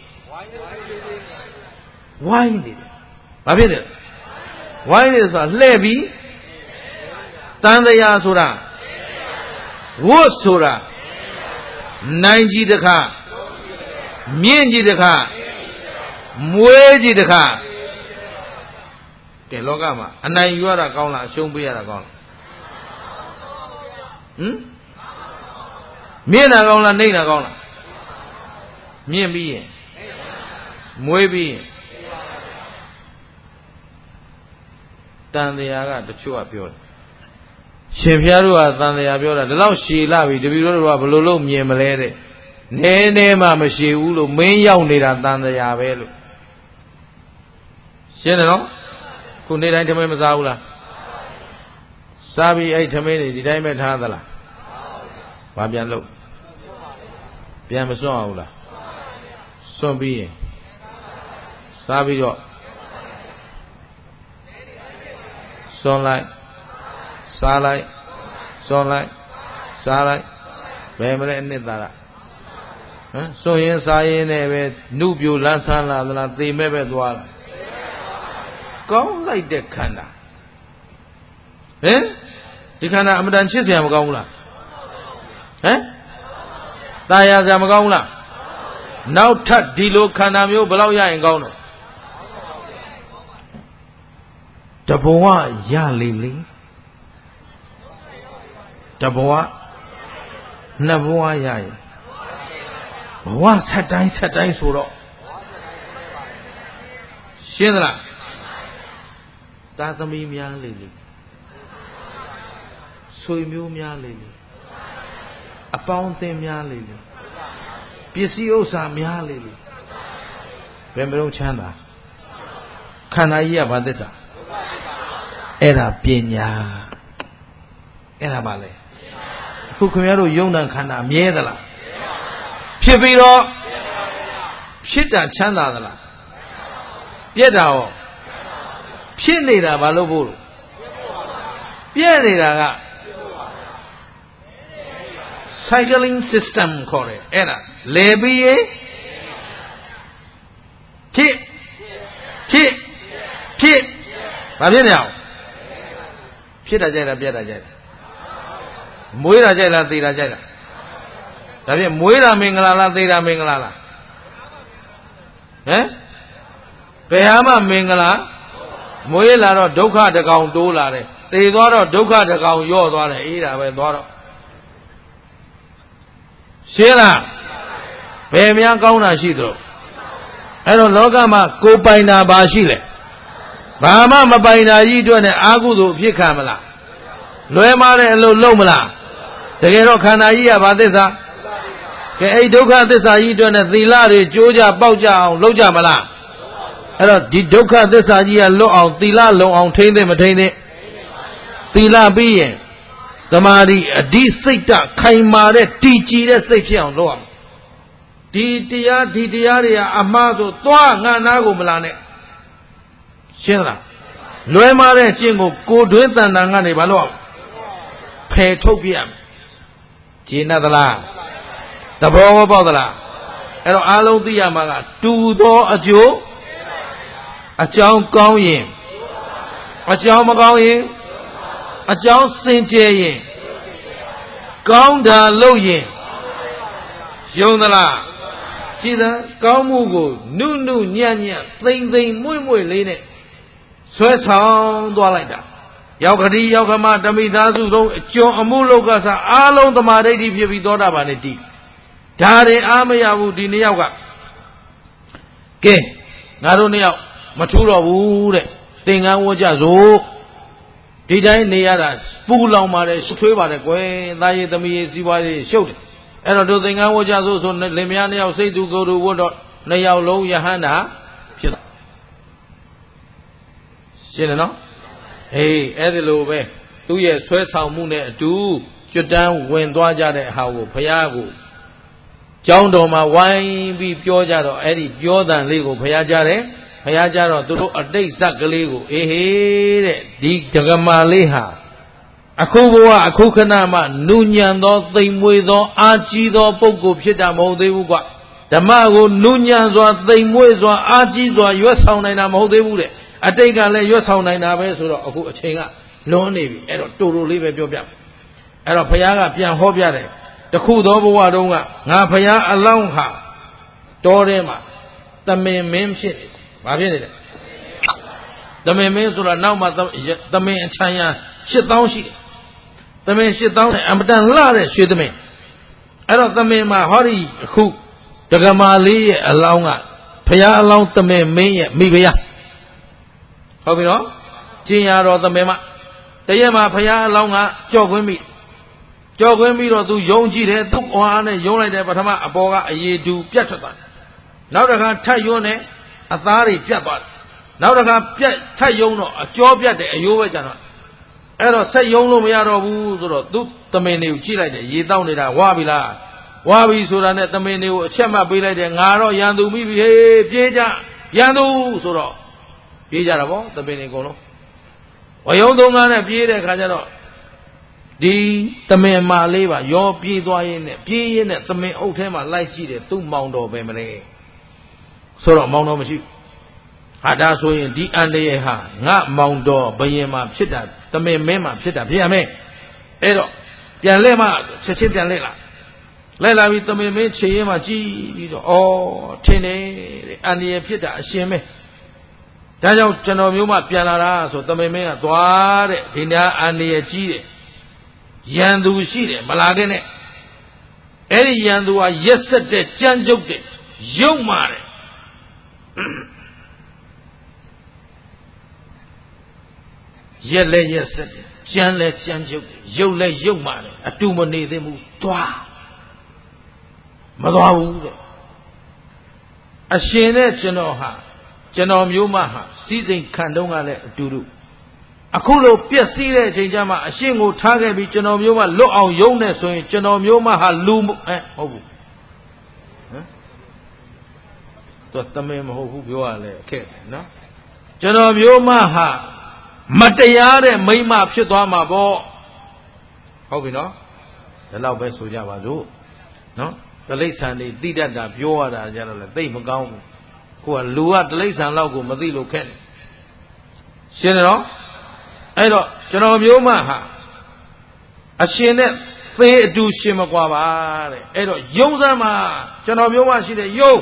B: ဝိုင်းနေတယ်ဘာဖြစ်နေလဲဝိုင်းနေဆိုတာလှဲ့ပြီးတန်တရားဆိုတာဝတ်ဆိုတာနိုင်ကြီးတစ်ခါမြင့်ကြီးတစ်ခါမွေးကြီးတစ်ခါကဲလောကမှာအနိုင်ယူရတာကောင်းလားအရှုံးပေးရတာကောင်းလားမြင့်တာကောင်းလားနှိမ့်တာကောင်းလားမြင့်ပြီးရင်မွေးပြီးရင်တန်တရားကတချို့ကပြောတယ်ရှင်ဖျားတို့ကတန်တရားပြောတာဒီလောက်ရှည်လာပြီတပည့်တော်တို့ကဘယ်လိုလုပ်မြင်မလဲတဲ့နည်းနည်းမှမရှည်ဘူးလို့မင်းရောက်နေတာတန်တရားပဲလို့ရှင်းတယ်နော်ခုနေ့တိုင်းထမင်းမစားဘူးလားစားပြီးအဲ့ထမင်းတွေဒီတိုင်းပဲထားသလားဘာပြန်လုပ်ပြန်မစွန့်အောင်လားစွန့်ပြီးရင်စားပြီးတော့စွန့်လိုက်စားလိုက်စွန့်လိုက်စားလိုက်ဘယ်မလဲအနှစ်သာရစွန့်ရင်စားရင်နဲ့ပဲနှုတ်ပြိုလန်းဆန်းလာသလားသေမဲ့ပဲသွားလားကောင်းလိုက်တဲ့ခန္ဓာဒီခန္ဓာအမတန်ချစ်စရာမကောင်းဘူးလားตายရစရာမကောင်းဘူးလားနောက်ထပ်ဒီလိုခန္ဓာမျိုးဘယ်လောက်ရရင်ကောင်းတော့တဘဝရလေလေတဘဝနှစ်ဘဝရရင်ဘဝဆက်တိုင်းဆိုတော့ရှင်းသလားသာသမီများလေလေဆွေမျိုးများလေလေအပေါင်းအသင်းများလေလေပစ္စည်းဥစ္စာများလေလေဘယ်မလို့ချမ်းသာခန္ဓာကြီးကဘာသစ္စာအဲ့ဒါပညာအဲ့ဒါပါလေအခုခင်ဗျားတို့ယုံနာခန္ဓာမြဲသလားဖြစ်ပြီးတော့ဖြစ်တာချမ်းသာသလားပြက်တာရောဖြစ်နေတာဘာလို့ဖို့လို့ပြက်နေတာက cycling system ခေါ်တယ်အဲ့ဒါလေပြီးရင်ဖြစ်ဘာဖြစ်နေအောင်ဖြစ်တာကြိုက်လားပြက်တာကြိုက်လားမွေးတာကြိုက်လားသေတာကြိုက်လားဒါဖြင့်မွေးတာမင်္ဂလာလားသေတာမင်္ဂလာလားဟမ်ဘယ်ဟာမှမင်္ဂလာမွေးလာတော့ဒုက္ခတကောင်တိုးလာတယ်သေသွားတော့ဒုက္ခတကောင်ယော့သွားတယ်အေးဒါပဲသွားတော့ရှင်းလားဘယ်များကောင်းတာရှိသလဲအဲ့တော့လောကမှာကိုပိုင်တာဘာရှိလဲဘာမှမပိုင်တာကြီးအတွက်နဲ့အာဟုသို့အဖြစ်ခံမလားလွဲမားတဲ့အလုပ်လုပ်မလားတကယ်တော့ခန္ဓာကြီးကဘာသစ္စာကဲအဲ့ဒုက္ခသစ္စာကြီးအတွက်နဲ့သီလတွေကြိုးကြပေါက်ကြအောင်လုပ်ကြမလားအဲ့တော့ဒီဒုက္ခသစ္စာကြီးကလွတ်အောင်သီလလုံအောင်ထိမ့်သိမထိမ့်သိသီလပြီးရင်သမာဓိအဓိစိတ်တခိုင်မာတဲ့တည်ကြည်တဲ့စိတ်ဖြစ်အောင်လုပ်ရမယ်ဒီတရားတွေကအမှားဆိုသွားငါနာကိုမလာနဲ့ရှင်းလားလွဲမားတဲ့ကျင့်ကိုတွင်းတန်တန်ကနေဘာလို့ဖယ်ထုတ်ပြရမယ်ဂျင်းသလားသဘောပေါက်သလားအဲ့တော့အားလုံးသိရမှာကတူသောအကျိုးအကြောင်းကောင်းရင်အကြောင်းမကောင်းရင်အကြောင်းစင်ကြယ်ရင်ကောင်းတာလုပ်ရင်ယုံသလားကြည်သာကောင်းမှုကိုနုညံ့သိမ့်မွေ့လေးနဲ့ဆွဲဆောင်သွားလိုက်တာယောက်ကတိယောက်ကမဓမိသားစုသုံးအကျော်အမှုလောက်ကစားအားလုံးသမာဓိဖြစ်ပြီးသောတာပန်နဲ့တည်ဒါရင်အားမရဘူးဒီနှစ်ယောက်ကကဲငါတို့နှစ်ယောက်မထူးတော့ဘူးတဲ့သင်္ကန်းဝတ်ကြစို့ဒီတိုင်းနေရတာပူလောင်ပါတယ်ထွေးပါတယ်ကွယ်သားရည်သမီးရည်စီးပွားရေးရှုပ်တယ်အဲ့တော့တို့သင်္ကန်းဝတ်ကြစို့ဆိုလင်မယားနှစ်ယောက်စိတ်တူကိုယ်တူဝတ်တော့နှစ်ယောက်လုံးယဟန္တာဖြစ်တာရှင်းတယ်နော်ဟေးအဲ့ဒီလိုပဲသူ့ရဲ့ဆွဲဆောင်မှုနဲ့အတူကျွတ်တန်းဝင်သွားကြတဲ့ဟာကိုဘုရားကိုကျောင်းတော်မှာဝိုင်းပြီးပြောကြတော့အဲ့ဒီပြောတန်လေးကိုဘုရားကြားတယ်ဘုရားကြားတော့သူတို့အတိတ်ဇက်ကလေးကိုအေးဟေးတဲ့ဒီဒဂမလေးဟာအခုဘဝအခုခဏမှနုညံသောသိမ်မွေသောအာကြီးသောပုဂ္ဂိုလ်ဖြစ်တာမဟုတ်သေးဘူးကွဓမ္မကိုနုညံစွာသိမ်မွေစွာအာကြီးစွာရွတ်ဆောင်နိုင်တာမဟုတ်သေးဘူးတဲ့အတိတ်ကလည်းရွတ်ဆောင်နိုင်တာပဲဆိုတော့အခုအချိန်ကလွန်နေပြီအဲ့တော့တူလေးပဲပြောပြအဲ့တော့ဘုရားကပြန်ဟောပြတယ်တခုသောဘဝတုန်းကငါဘုရားအလောင်းဟာတောထဲမှာသမင်မင်းဖြစ်နေဘာဖြစ်နေလဲသမင်မင်းဆိုတာနောက်မှသမင်အချမ်းရ8000ရှိတယ်သမင်8000နဲ့အမတန်လှတဲ့ရွှေသမင်အဲ့တော့သမင်မှာဟောဒီအခုဒဂမာလေးရဲ့အလောင်းကဘုရားအလောင်းသမင်မင်းရဲ့မိဖုရားဟုတ်ပြီနော်ကျင်ရတော်သမင်မတရက်မှာဘုရားအလောင်းကကြောက်ခွင်းပြီးတော့သူယုံကြည်တယ်သူ့ဝါနဲ့ယုံလိုက်တယ်ပထမအပေါ်ကအရေတူပြတ်ထွက်သွားတယ်နောက်တစ်ခါထပ်ယွန်းတယ်အသားတွေပြတ်သွားတယ်နောက်တစ်ခါထပ်ယုံတော့အကြောပြတ်တယ်အယိုးပဲကျန်တော့အဲ့တော့ဆက်ယုံလို့မရတော့ဘူးဆိုတော့သူ့သမင်တွေကိုကြည့်လိုက်တယ်ရေတောက်နေတာဝါပြီလားဝါပြီဆိုတာနဲ့သမင်တွေကိုအချက်မှတ်ပေးလိုက်တယ်ငါတော့ရန်သူမိပြီဟေးပြေးကြရန်သူဆိုတော့ပြေးကြတာပေါ့သမင်တွေအကုန်လုံးဝယုံသုံးကားနဲ့ပြေးတဲ့ခါကျတော့ဒီသမင်မာလေးပါရောပြေးသွားရင်းနဲ့သမင်အုပ်ထဲမှာလိုက်ကြည့်တယ်သူ့မောင်တော်ပဲမလဲဆိုတော့မောင်တော်မရှိဘူးဟာဒါဆိုရင်ဒီအန္တရာယ်ဟာငါမောင်တော်ဘယင်မှာဖြစ်တာသမင်မင်းမှာဖြစ်တာဖြစ်ရမယ်အဲ့တော့ပြန်လဲမှချက်ချင်းပြန်လဲလာပြီးသမင်မင်းခြေရင်းမှာကြည့်ပြီးတော့ထင်တယ်တဲ့အန္တရာယ်ဖြစ်တာအရှင်ပဲဒါကြောင့်ကျွန်တော်မျိုးမှပြန်လာတာဆိုသမင်မင်းကသွားတဲ့ဒီနာအန္တရာယ်ကြီးတယ်ရန်သူရှိတယ်မလာခဲ့နဲ့အဲ့ဒီရန်သူဟာရက်ဆက်တဲ့ကြမ်းကြုတ်တဲ့ရုပ်မာတယ်ရက်လဲရက်ဆက်တယ်ကြမ်းလဲကြမ်းကြုတ်တယ်ရုပ်လဲရုပ်မာတယ်အတူမနေသေးဘူးသွားမသွားဘူးတဲ့အရှင်နဲ့ကျွန်တော်မျိုးမဟာစီးစိမ်ခံတုံးကလည်းအတူတူအခုလိုပြက်စီးတဲ့အချိန်ကျမှအရှင်ကိုထားခဲ့ပြီးကျွန်တော်မျိုးမလွတ်အောင်ယုံနေဆိုရင်ကျွန်တော်မျိုးမဟာလူဟုတ်ဘူးဟမ်တော့တမင်မဟုတ်ဘူးပြောရလဲအခက်နော်ကျွန်တော်မျိုးမဟာမတရားတဲ့မိမဖြစ်သွားမှာပေါ့ဟုတ်ပြီနော်ဒီလောက်ပဲဆိုကြပါစို့နော်တိရစ္ဆာန်တွေသိတတ်တာပြောရတာကြတော့လေသိမကောင်းဘူးကိုကလူကတိရစ္ဆာန်လောက်ကိုမသိလို့ခက်တယ်ရှင်းတယ်နော်အဲ့တော့ကျွန်တော်မျိုးမဟာအရှင်နဲ့သေအတူရှင်မကွာပါတဲ့အဲ့တော့ယုံစမ်းမှာကျွန်တော်မျိုးမရှိတဲ့ယုံ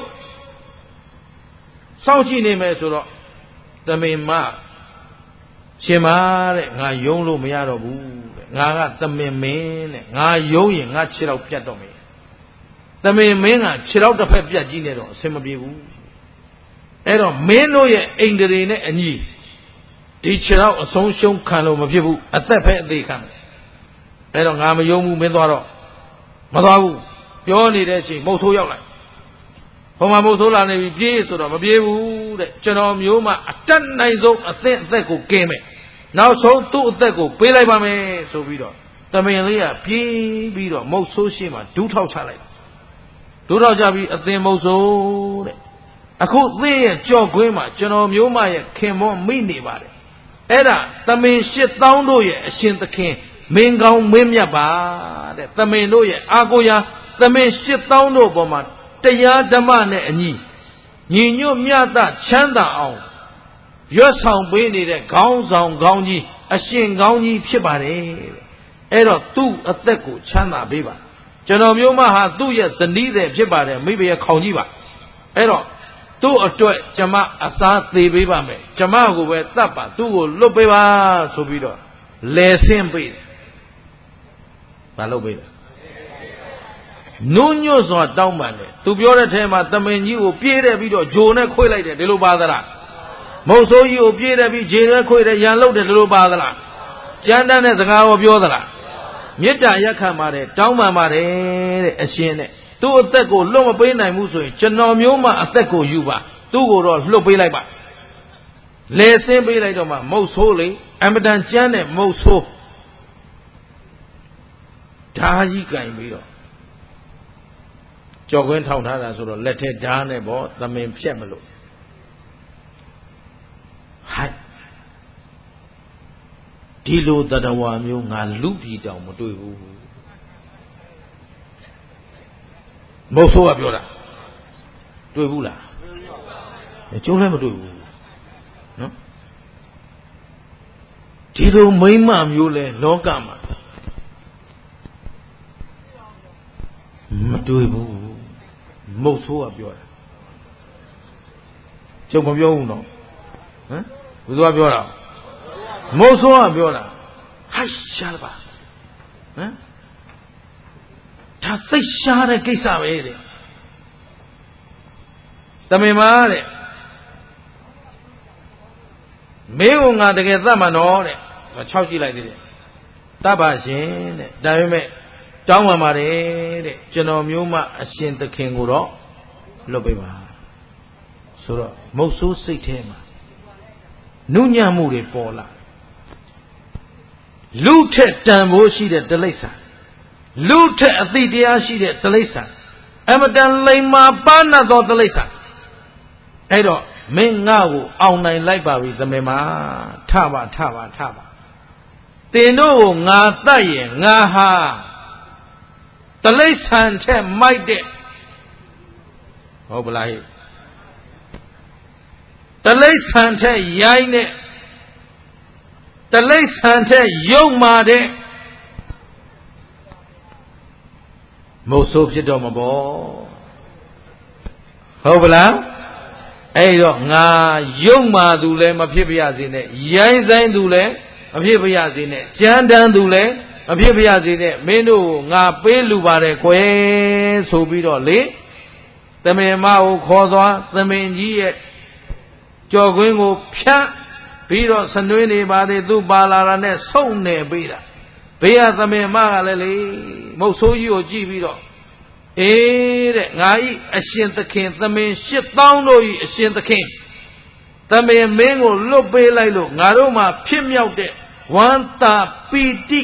B: စောင့်ကြည့်နေမယ်ဆိုတော့တမင်မရှင်ပါတဲ့ငါယုံလို့မရတော့ဘူးတဲ့ငါကတမင်မင်းတဲ့ငါယုံရင်ငါခြေတော့ပြတ်တော့မယ်တမင်မင်းကခြေတော့တစ်ဖက်ပြတ်ကြည့်နေတော့အဆင်မပြေဘူးအဲ့တော့မင်းတို့ရဲ့အိန္ဒြေနဲ့အညီဒီခြေတော့အဆုံးရှုံးခံလို့မဖြစ်ဘူးအသက်ပဲအသေးခံတယ်အဲ့တော့ငါမယုံဘူးမင်းသွားတော့မသွားဘူးပြောနေတဲ့အချိန်မုတ်ဆိုးရောက်လိုက်ဟိုမှာမုတ်ဆိုးလာနေပြီပြေးဆိုတော့မပြေးဘူးတဲ့ကျွန်တော်မျိုးမှအတက်နိုင်ဆုံးအသက်ကိုကင်းမယ်နောက်ဆုံးသူ့အသက်ကိုပေးလိုက်ပါမယ်ဆိုပြီးတော့တမင်လေးကပြေးပြီးတော့မုတ်ဆိုးရှိမှဒူးထောက်ချလိုက်ဒူးထောက်ချပြီးအသင်မုတ်ဆိုးတဲ့အခုသိရဲ့ကြော့ကွင်းမှာကျွန်တော်မျိုးမရဲ့ခင်မွန်းမိနေပါတယ်အဲ့ဒါသမင်8000တို့ရဲ့အရှင်သခင်မင်းကောင်းမင်းမြတ်ပါတဲ့သမင်တို့ရဲ့အာကိုရာသမင်8000တို့ပေါ်မှာတရားဓမ္မနဲ့အညီညီညွတ်မြတ်တချမ်းသာအောင်ရွတ်ဆောင်ပေးနေတဲ့ခေါင်းဆောင်ကောင်းကြီးအရှင်ကောင်းကြီးဖြစ်ပါတယ်အဲ့တော့သူ့အသက်ကိုချမ်းသာပေးပါကျွန်တော်မျိုးမဟာသူ့ရဲ့ဇနီးတဲ့ဖြစ်ပါတယ်မိဘရဲ့ခေါင်းကြီးပါအဲ့တော့သူ့အတွက်ကျမအစားသေးပေးပါမယ်ကျမကိုပဲတတ်ပါသူ့ကိုလွတ်ပေးပါဆိုပြီးတော့လဲဆင်းပေးတယ်ဘာလုပ်ပေးလဲနုညွတ်စွာတောင်းပန်တယ်သူပြောတဲ့ထဲမှာတမင်ကြီးကိုပြေးတယ်ပြီးတော့ဂျိုနဲ့ခွေလိုက်တယ်ဒီလိုပါသလားမုတ်ဆိုးကြီးကိုပြေးတယ်ပြီးဂျေနဲ့ခွေတယ်ရန်လုတ်တယ်ဒီလိုပါသလားကြမ်းတမ်းတဲ့စကားကိုပြောသလားမေတ္တာရက်ခံပါတယ်တောင်းပန်ပါတယ်တဲ့အရှင်နဲ့သူ့အသက်ကိုလွတ်မပေးနိုင်ဘူးဆိုရင်ကျွန်တော်မျိုးမှအသက်ကိုယူပါသူ့ကိုတော့လွတ်ပေးလိုက်ပါလဲဆင်းပေးလိုက်တော့မှမုတ်ဆိုးလေအမတန်ကြမ်းတဲ့မုတ်ဆိုးဓာကြီးကင်ပြီးတော့ကြော်ခွင်းထောင်ထားတာဆိုတော့လက်ထဲဓာနဲ့ပေါ့သမင်ဖြက်မလို့ဟိုက်ဒီလိုတတဝါမျိုးငါလူပြည်တောင်မတွေ့ဘူးမဟုတ်ဆိုးကပြောတာတွေ့ဘူးလားကျုံးလည်းမတွေ့ဘူးနော်ဒီလိုမိမ့်မမျိုးလဲလောကမှာမတွေ့ဘူးမဟုတ်ဆိုးကပြောတာကျုံမပြောဘူးနော်ဟမ်ဘယ်သူကပြောတာမဟုတ်ဆိုးကပြောတာဟိုက်ရှားပါဟမ်ဒါသိရှားတဲ့ကိစ္စပဲတဲ့တမင်ပါတဲ့မင်းကငါတကယ်သတ်မှန်တော့တဲ့6ကြည့်လိုက်သေးတယ်တတ်ပါရှင်တဲ့ဒါပေမဲ့တောင်းပန်ပါတယ်တဲ့ကျွန်တော်မျိုးမှအရှင်သခင်ကိုတော့လွတ်ပေးပါဆိုတော့မုတ်ဆိုးစိတ်ထဲမှာနုညံ့မှုတွေပေါ်လာလူထက်တန်ဖိုးရှိတဲ့တိရစ္ဆာန်လူထက်အသိတရားရှိတဲ့တိရစ္ဆာန်အမတန်လိမ္မာပါဏတ်သောတိရစ္ဆာန်အဲ့တော့မင်းငါ့ကိုအောင်နိုင်လိုက်ပါပြီသမင်မထပါတင်တို့ကိုငါတတ်ရင်ငါဟာတိရစ္ဆာန်ထက်မိုက်တဲ့ဟုတ်ပလားဟိတိရစ္ဆာန်ထက်ရိုင်းတဲ့တိရစ္ဆာန်ထက်ယုံမာတဲ့မုတ်ဆိုးဖြစ်တော့မပေါ့ဟုတ်ပလားအဲ့တော့ငါယုံမာသူလည်းမဖြစ်ပါရစေနဲ့ရိုင်းဆိုင်သူလည်းမဖြစ်ပါရစေနဲ့ကြမ်းတမ်းသူလည်းမမဖြစ်ပြရစေနဲ့မင်းတို့ငါပေးလူပါတယ်ကွယ်ဆိုပြီးတော့လေသမင်မကိုခေါ်သွားသမင်ကြီးရဲ့ကြော်ကွင်းကိုဖြတ်ပြီးတော့စနွေးနေပါသေးသူပါလာတာနဲ့ဆုံနေပေးတာဘေးကသမင်မကလည်းလေမုတ်ဆိုးကြီးကိုကြည့်ပြီးတော့အေးတဲ့ငါဤအရှင်သခင်သမင်8000တို့ဤအရှင်သခင်သမင်မင်းကိုလွတ်ပေးလိုက်လို့ငါတို့မှာဖြစ်မြောက်တဲ့ဝမ်းသာပီတိ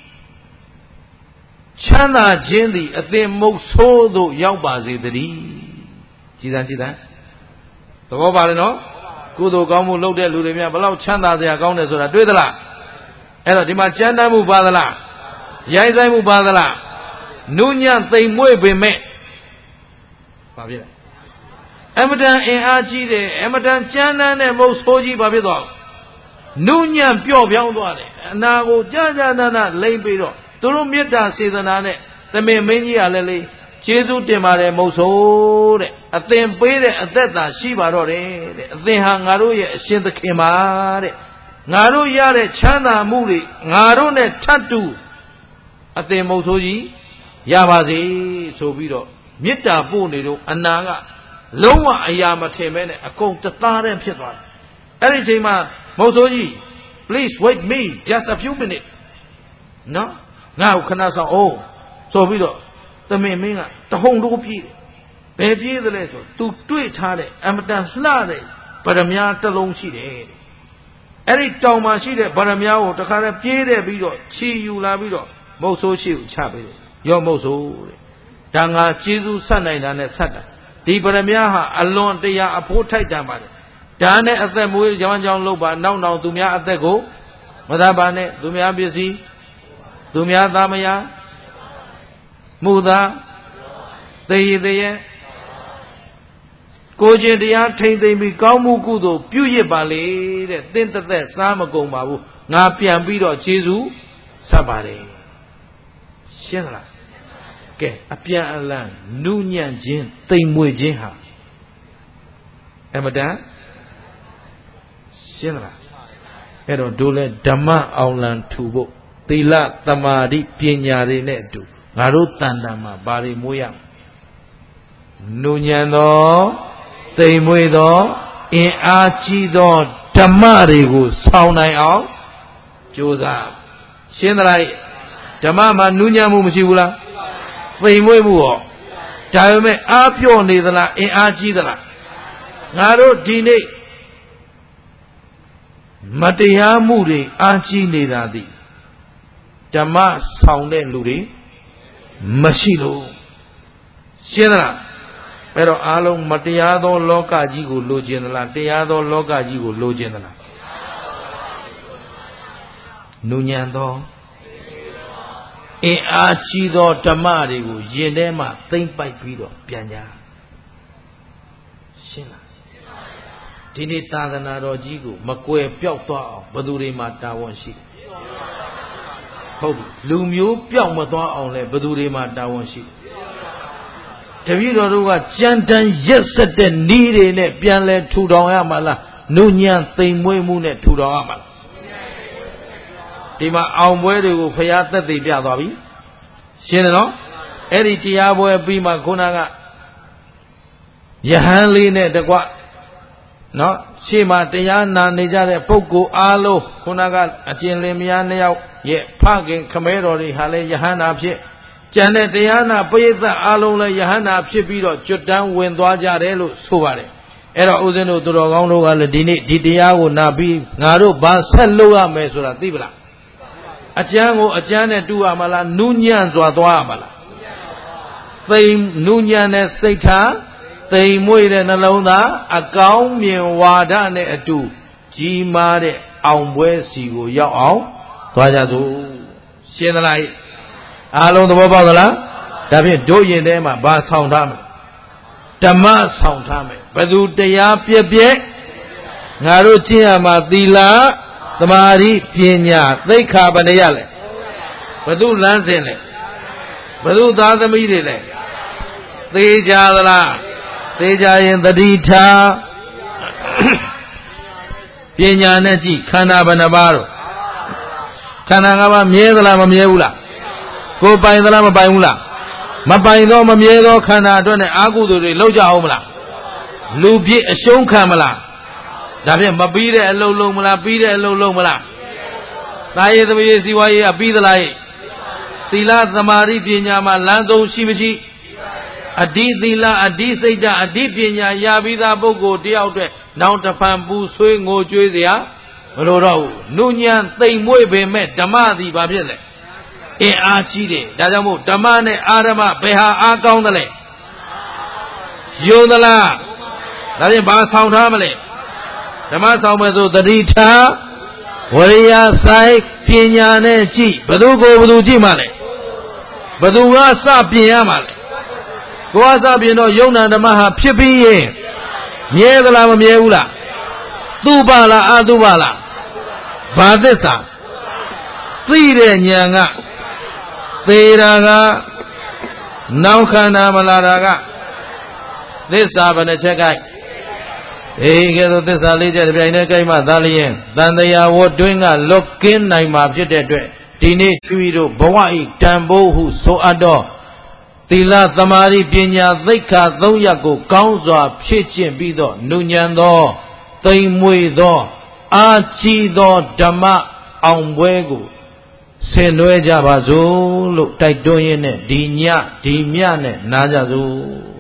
B: ချမ်းသာခြင်းသည်အသင်မုတ်ဆိုးသို့ရောက်ပါစေတည်းကြည်စမ်းသဘောပါလေနော်ကုသိုလ်ကောင်းမှုလုပ်တဲ့လူတွေများဘလောက်ချမ်းသာစရာကောင်းတယ်ဆိုတာတွေ့သလားအဲ့တော့ဒီမှာကြမ်းတမ်းမှုပါသလားရိုက်ဆိုင်မှုပါသလားနုညံ့သိမ်မွေ့ပင်မဲ့ဘာဖြစ်လဲအမတန်အင်အားကြီးတယ်အမတန်ကြမ်းတမ်းတဲ့မုတ်ဆိုးကြီးဘာဖြစ်သွားနုညံ့ပျော့ပြောင်းသွားတယ်အနာကိုကြာကြာနာနာလိမ့်ပြီးတော့သူတို့မေတ္တာစေတနာနဲ့သမင်မင်းကြီးကလည်းလေကျေးဇူးတင်ပါတယ်မုတ်ဆိုးတဲ့အသင်ပေးတဲ့အသက်သာရှိပါတော့တယ်တဲ့အသင်ဟာငါတို့ရဲ့အရှင်သခင်ပါတဲ့ငါတို့ရတဲ့ချမ်းသာမှုတွေငါတို့နဲ့ထပ်တူအသင်မုတ်ဆိုးကြီးရပါစေဆိုပြီးတော့မေတ္တာပို့နေတော့အနာကလုံးဝအရာမထင်မဲနဲ့အကုန်တသားတည်းဖြစ်သွားတယ်အဲ့ဒီအချိန်မှာမုတ်ဆိုးကြီး please wait me just a few minutes နော်ငါ့ကိုခဏဆောင်အောင်ဆိုပြီးတော့သမင်မင်းကတဟုန်တိုးပြေးတယ်ဘယ်ပြေးသလဲဆိုသူတွေ့ထားတဲ့အမတန်လှတဲ့ဗရမ ्या တစ်လုံးရှိတယ်အဲ့ဒီတောင်မှာရှိတဲ့ဗရမ ्या ကိုတခါတည်းပြေးတဲ့ပြီးတော့ခြီယူလာပြီးတော့မုတ်ဆိုးရှိကိုချပေးတယ်ရော့မုတ်ဆိုးတဲ့ဒါငါကျေးဇူးဆက်နိုင်တာနဲ့ဆက်တာဒီဗရမ ्या ဟာအလွန်တရာအဖိုးထိုက်တန်ပါတယ်ဒါနဲ့အသက်မွေးကြောင်းကြောင်းလုပ်ပါနောက်သူများအသက်ကိုမသာပါနဲ့သူများပစ္စည်းသူများသားမယားမှုသာသေရသေးရဲ့ကိုကျင်တရားထိမ့်သိမ့်ပြီးကောင်းမှုကုသိုလ်ပြုရစ်ပါလေတဲ့သင်တစ်သက်စားမကုန်ပါဘူးငါပြန်ပြီးတော့ကျေးဇူးဆက်ပါတယ်ရှင်းလားကဲအပြန်အလှန်နုညံ့ခြင်းသိမ်မွေ့ခြင်းဟာအမတန်ရှင်းလားအဲ့တော့တို့လဲဓမ္မအောင်လံထူဖို့သီလသမာဓိပညာတွေနဲ့အတူငါတို့တန်တန်မှာဘာတွေမွေးရနုညံ့သောသိမ်မွေ့သောအင်အားကြီးသောဓမ္မတွေကိုဆောင်နိုင်အောင်ကြိုးစားရှင်းသလားဓမ္မမှာနုညံ့မှုမရှိဘူးလားသိမ်မွေ့မှုရောဒါပေမဲ့အားပြော့နေသလားအင်အားကြီးသလားငါတို့ဒီနေ့မတရားမှုတွေအားကြီးနေတာသည်ဓမ္မဆောင်တဲ့လူတွေမရှိလို့ရှင်းသလားအဲ့တော့အားလုံးမတရားသောလောကကြီးကိုလိုချင်သလားတရားသောလောကကြီးကိုလိုချင်သလားနုညံ့သောအင်အားကြီးသောဓမ္မတွေကိုယင်ထဲမှာသိမ့်ပိုက်ပြီးတော့ပြန်ကြရှင်းလားဒီနေ့သာသနာတော်ကြီးကိုမကွယ်ပြောက်သွားအောင်ဘယ်သူတွေမှာတာဝန်ရှိဟုတ်ပြီလူမျိုးပြောက်မသွားအောင်လဲဘယ်သူတွေမှာတာဝန်ရှိတပည့်တော်တို့ကကြမ်းတမ်းရက်စက်တဲ့ဤတွေနဲ့ပြန်လဲထူထောင်ရမှာလားနုညံ့သိမ်မွေ့မှုနဲ့ထူထောင်ရမှာလားဒီမှာအောင်ပွဲတွေကိုဖျားသက်သေပြသွားပြီရှင်းတယ်နော်အဲ့ဒီတရားပွဲပြီးမှခုနကယဟန်လေးနဲ့တကွနော်ရှေ့မှာတရားနာနေကြတဲ့ပုဂ္ဂိုလ်အားလုံးခုနကအကျဉ်လင်မယားနှစ်ယောက်ရဲ့ဖခင်ခမဲတော်တွေဟာလည်းယဟန်နာဖြစ်ကျန်တဲ့တရားနာပရိသတ်အားလုံးလည်းယဟန်နာဖြစ်ပြီးတော့ကျွတ်တန်းဝင်သွားကြတယ်လို့ဆိုပါတယ်အဲ့တော့ဦးဇင်းတို့သူတော်ကောင်းတို့ကလည်းဒီနေ့ဒီတရားကိုနာပြီးငါတို့ဘာဆက်လုပ်ရမယ်ဆိုတာသိပလားအကျမ်းကိုအကျမ်းနဲ့တူရမလားနုညံ့စွာသွားရမလားသိမ်နုညံ့တဲ့စိတ်ထားသိမ်မွေ့တဲ့နှလုံးသားအကောင်းမြင်ဝါဒနဲ့အတူကြီးမားတဲ့အောင်ပွဲစီကိုရောက်အောင်သွားကြစို့ရှင်းသလားအားလုံးသဘောပေါက်သလားဒါဖြင့်တို့ရင်ထဲမှာဘာဆောင်ထားမလဲဓမ္မဆောင်ထားမယ်ဘယ်သူတရားပြည့်ပြည့်ငါတို့ကျင့်ရမှာသီလသမာဓိပညာသိက္ခာပဏိယလဲဘယ်သူလမ်းစဉ်လဲဘယ်သူသားသမီးတွေလဲသေချာသလားသေချာရင်တတိထားပညာနဲ့ကြည့်ခန္ဓာဘယ်နှပါးတော့ခန္ဓာ၅ပါးမြဲသလားမမြဲဘူးလားကိုပိုင်သလားမပိုင်ဘူးလားမပိုင်တော့မမြဲသောခန္ဓာအတွက်နဲ့အာဟုသူတွေလောက်ကြအောင်မလားလူပြည့်အရှုံးခံမလားဒါဖြင့်မပြီးတဲ့အလုံးလုံးမလားပြီးတဲ့အလုံးလုံးမလားသာယေသမီးစီဝါရေးကပြီးသလားသီလသမာဓိပညာမှာလမ်းဆုံးရှိမရှိအဓိသီလအဓိစိတ်ဓာတ်အဓိပညာရပြီးသားပုဂ္ဂိုလ်တယောက်အတွက်နောင်တဖန်ပူဆွေးငိုကြွေးเสียမလိုတော့ဘူးနုညံသိမ်မွေ့ပေမဲ့ဓမ္မသည်ဘာဖြစ်လဲအင်အားကြီးတယ်ဒါကြောင့်မို့ဓမ္မနဲ့အာရမဘယ်ဟာအားကောင်းသလဲယုံသလားဒါဖြင့်ဘာဆောင်ထားမလဲဓမ္မဆောင်မဲ့ဆိုတတိထားဝရိယဆိုင်ပညာနဲ့ကြည့်ဘသူကိုဘသူကြည့်မှလဲဘသူကစပြင်ရမှာလဲကိုယ်ကစပြင်တော့ယုံနာဓမ္မဟာဖြစ်ပြီးရင်မြဲသလားမမြဲဘူးလားသူပါလားအတုပါလားဘာသစ္စာသိတဲ့ဉာဏ်ကသေတာကနောက်ခန္ဓာမလာတာကသစ္စာဘယ်နှချက်ကဲကဲတော့သစ္စာလေးချက်တစ်ပြိုင်တည်းကြိုက်မှသာလျင်တန်တရားဝတ်တွင်းကလွတ်ကင်းနိုင်မှာဖြစ်တဲ့အတွက်ဒီနေ့ကျွီတို့ဘဝဤတန်ဖိုးဟုဆိုအပ်တော့သီလသမာဓိပညာသိက္ခာ၃ရပ်ကိုကောင်းစွာဖြည့်ကျင့်ပြီးတော့နုညံသောသိမ်မွေသောအာကြီးသောဓမ္မအောင်ပွဲကိုဆင်နွှဲကြပါစို့လို့တိုက်တွန်းရင်းနဲ့ဒီညဒီမြနဲ့နားကြစို့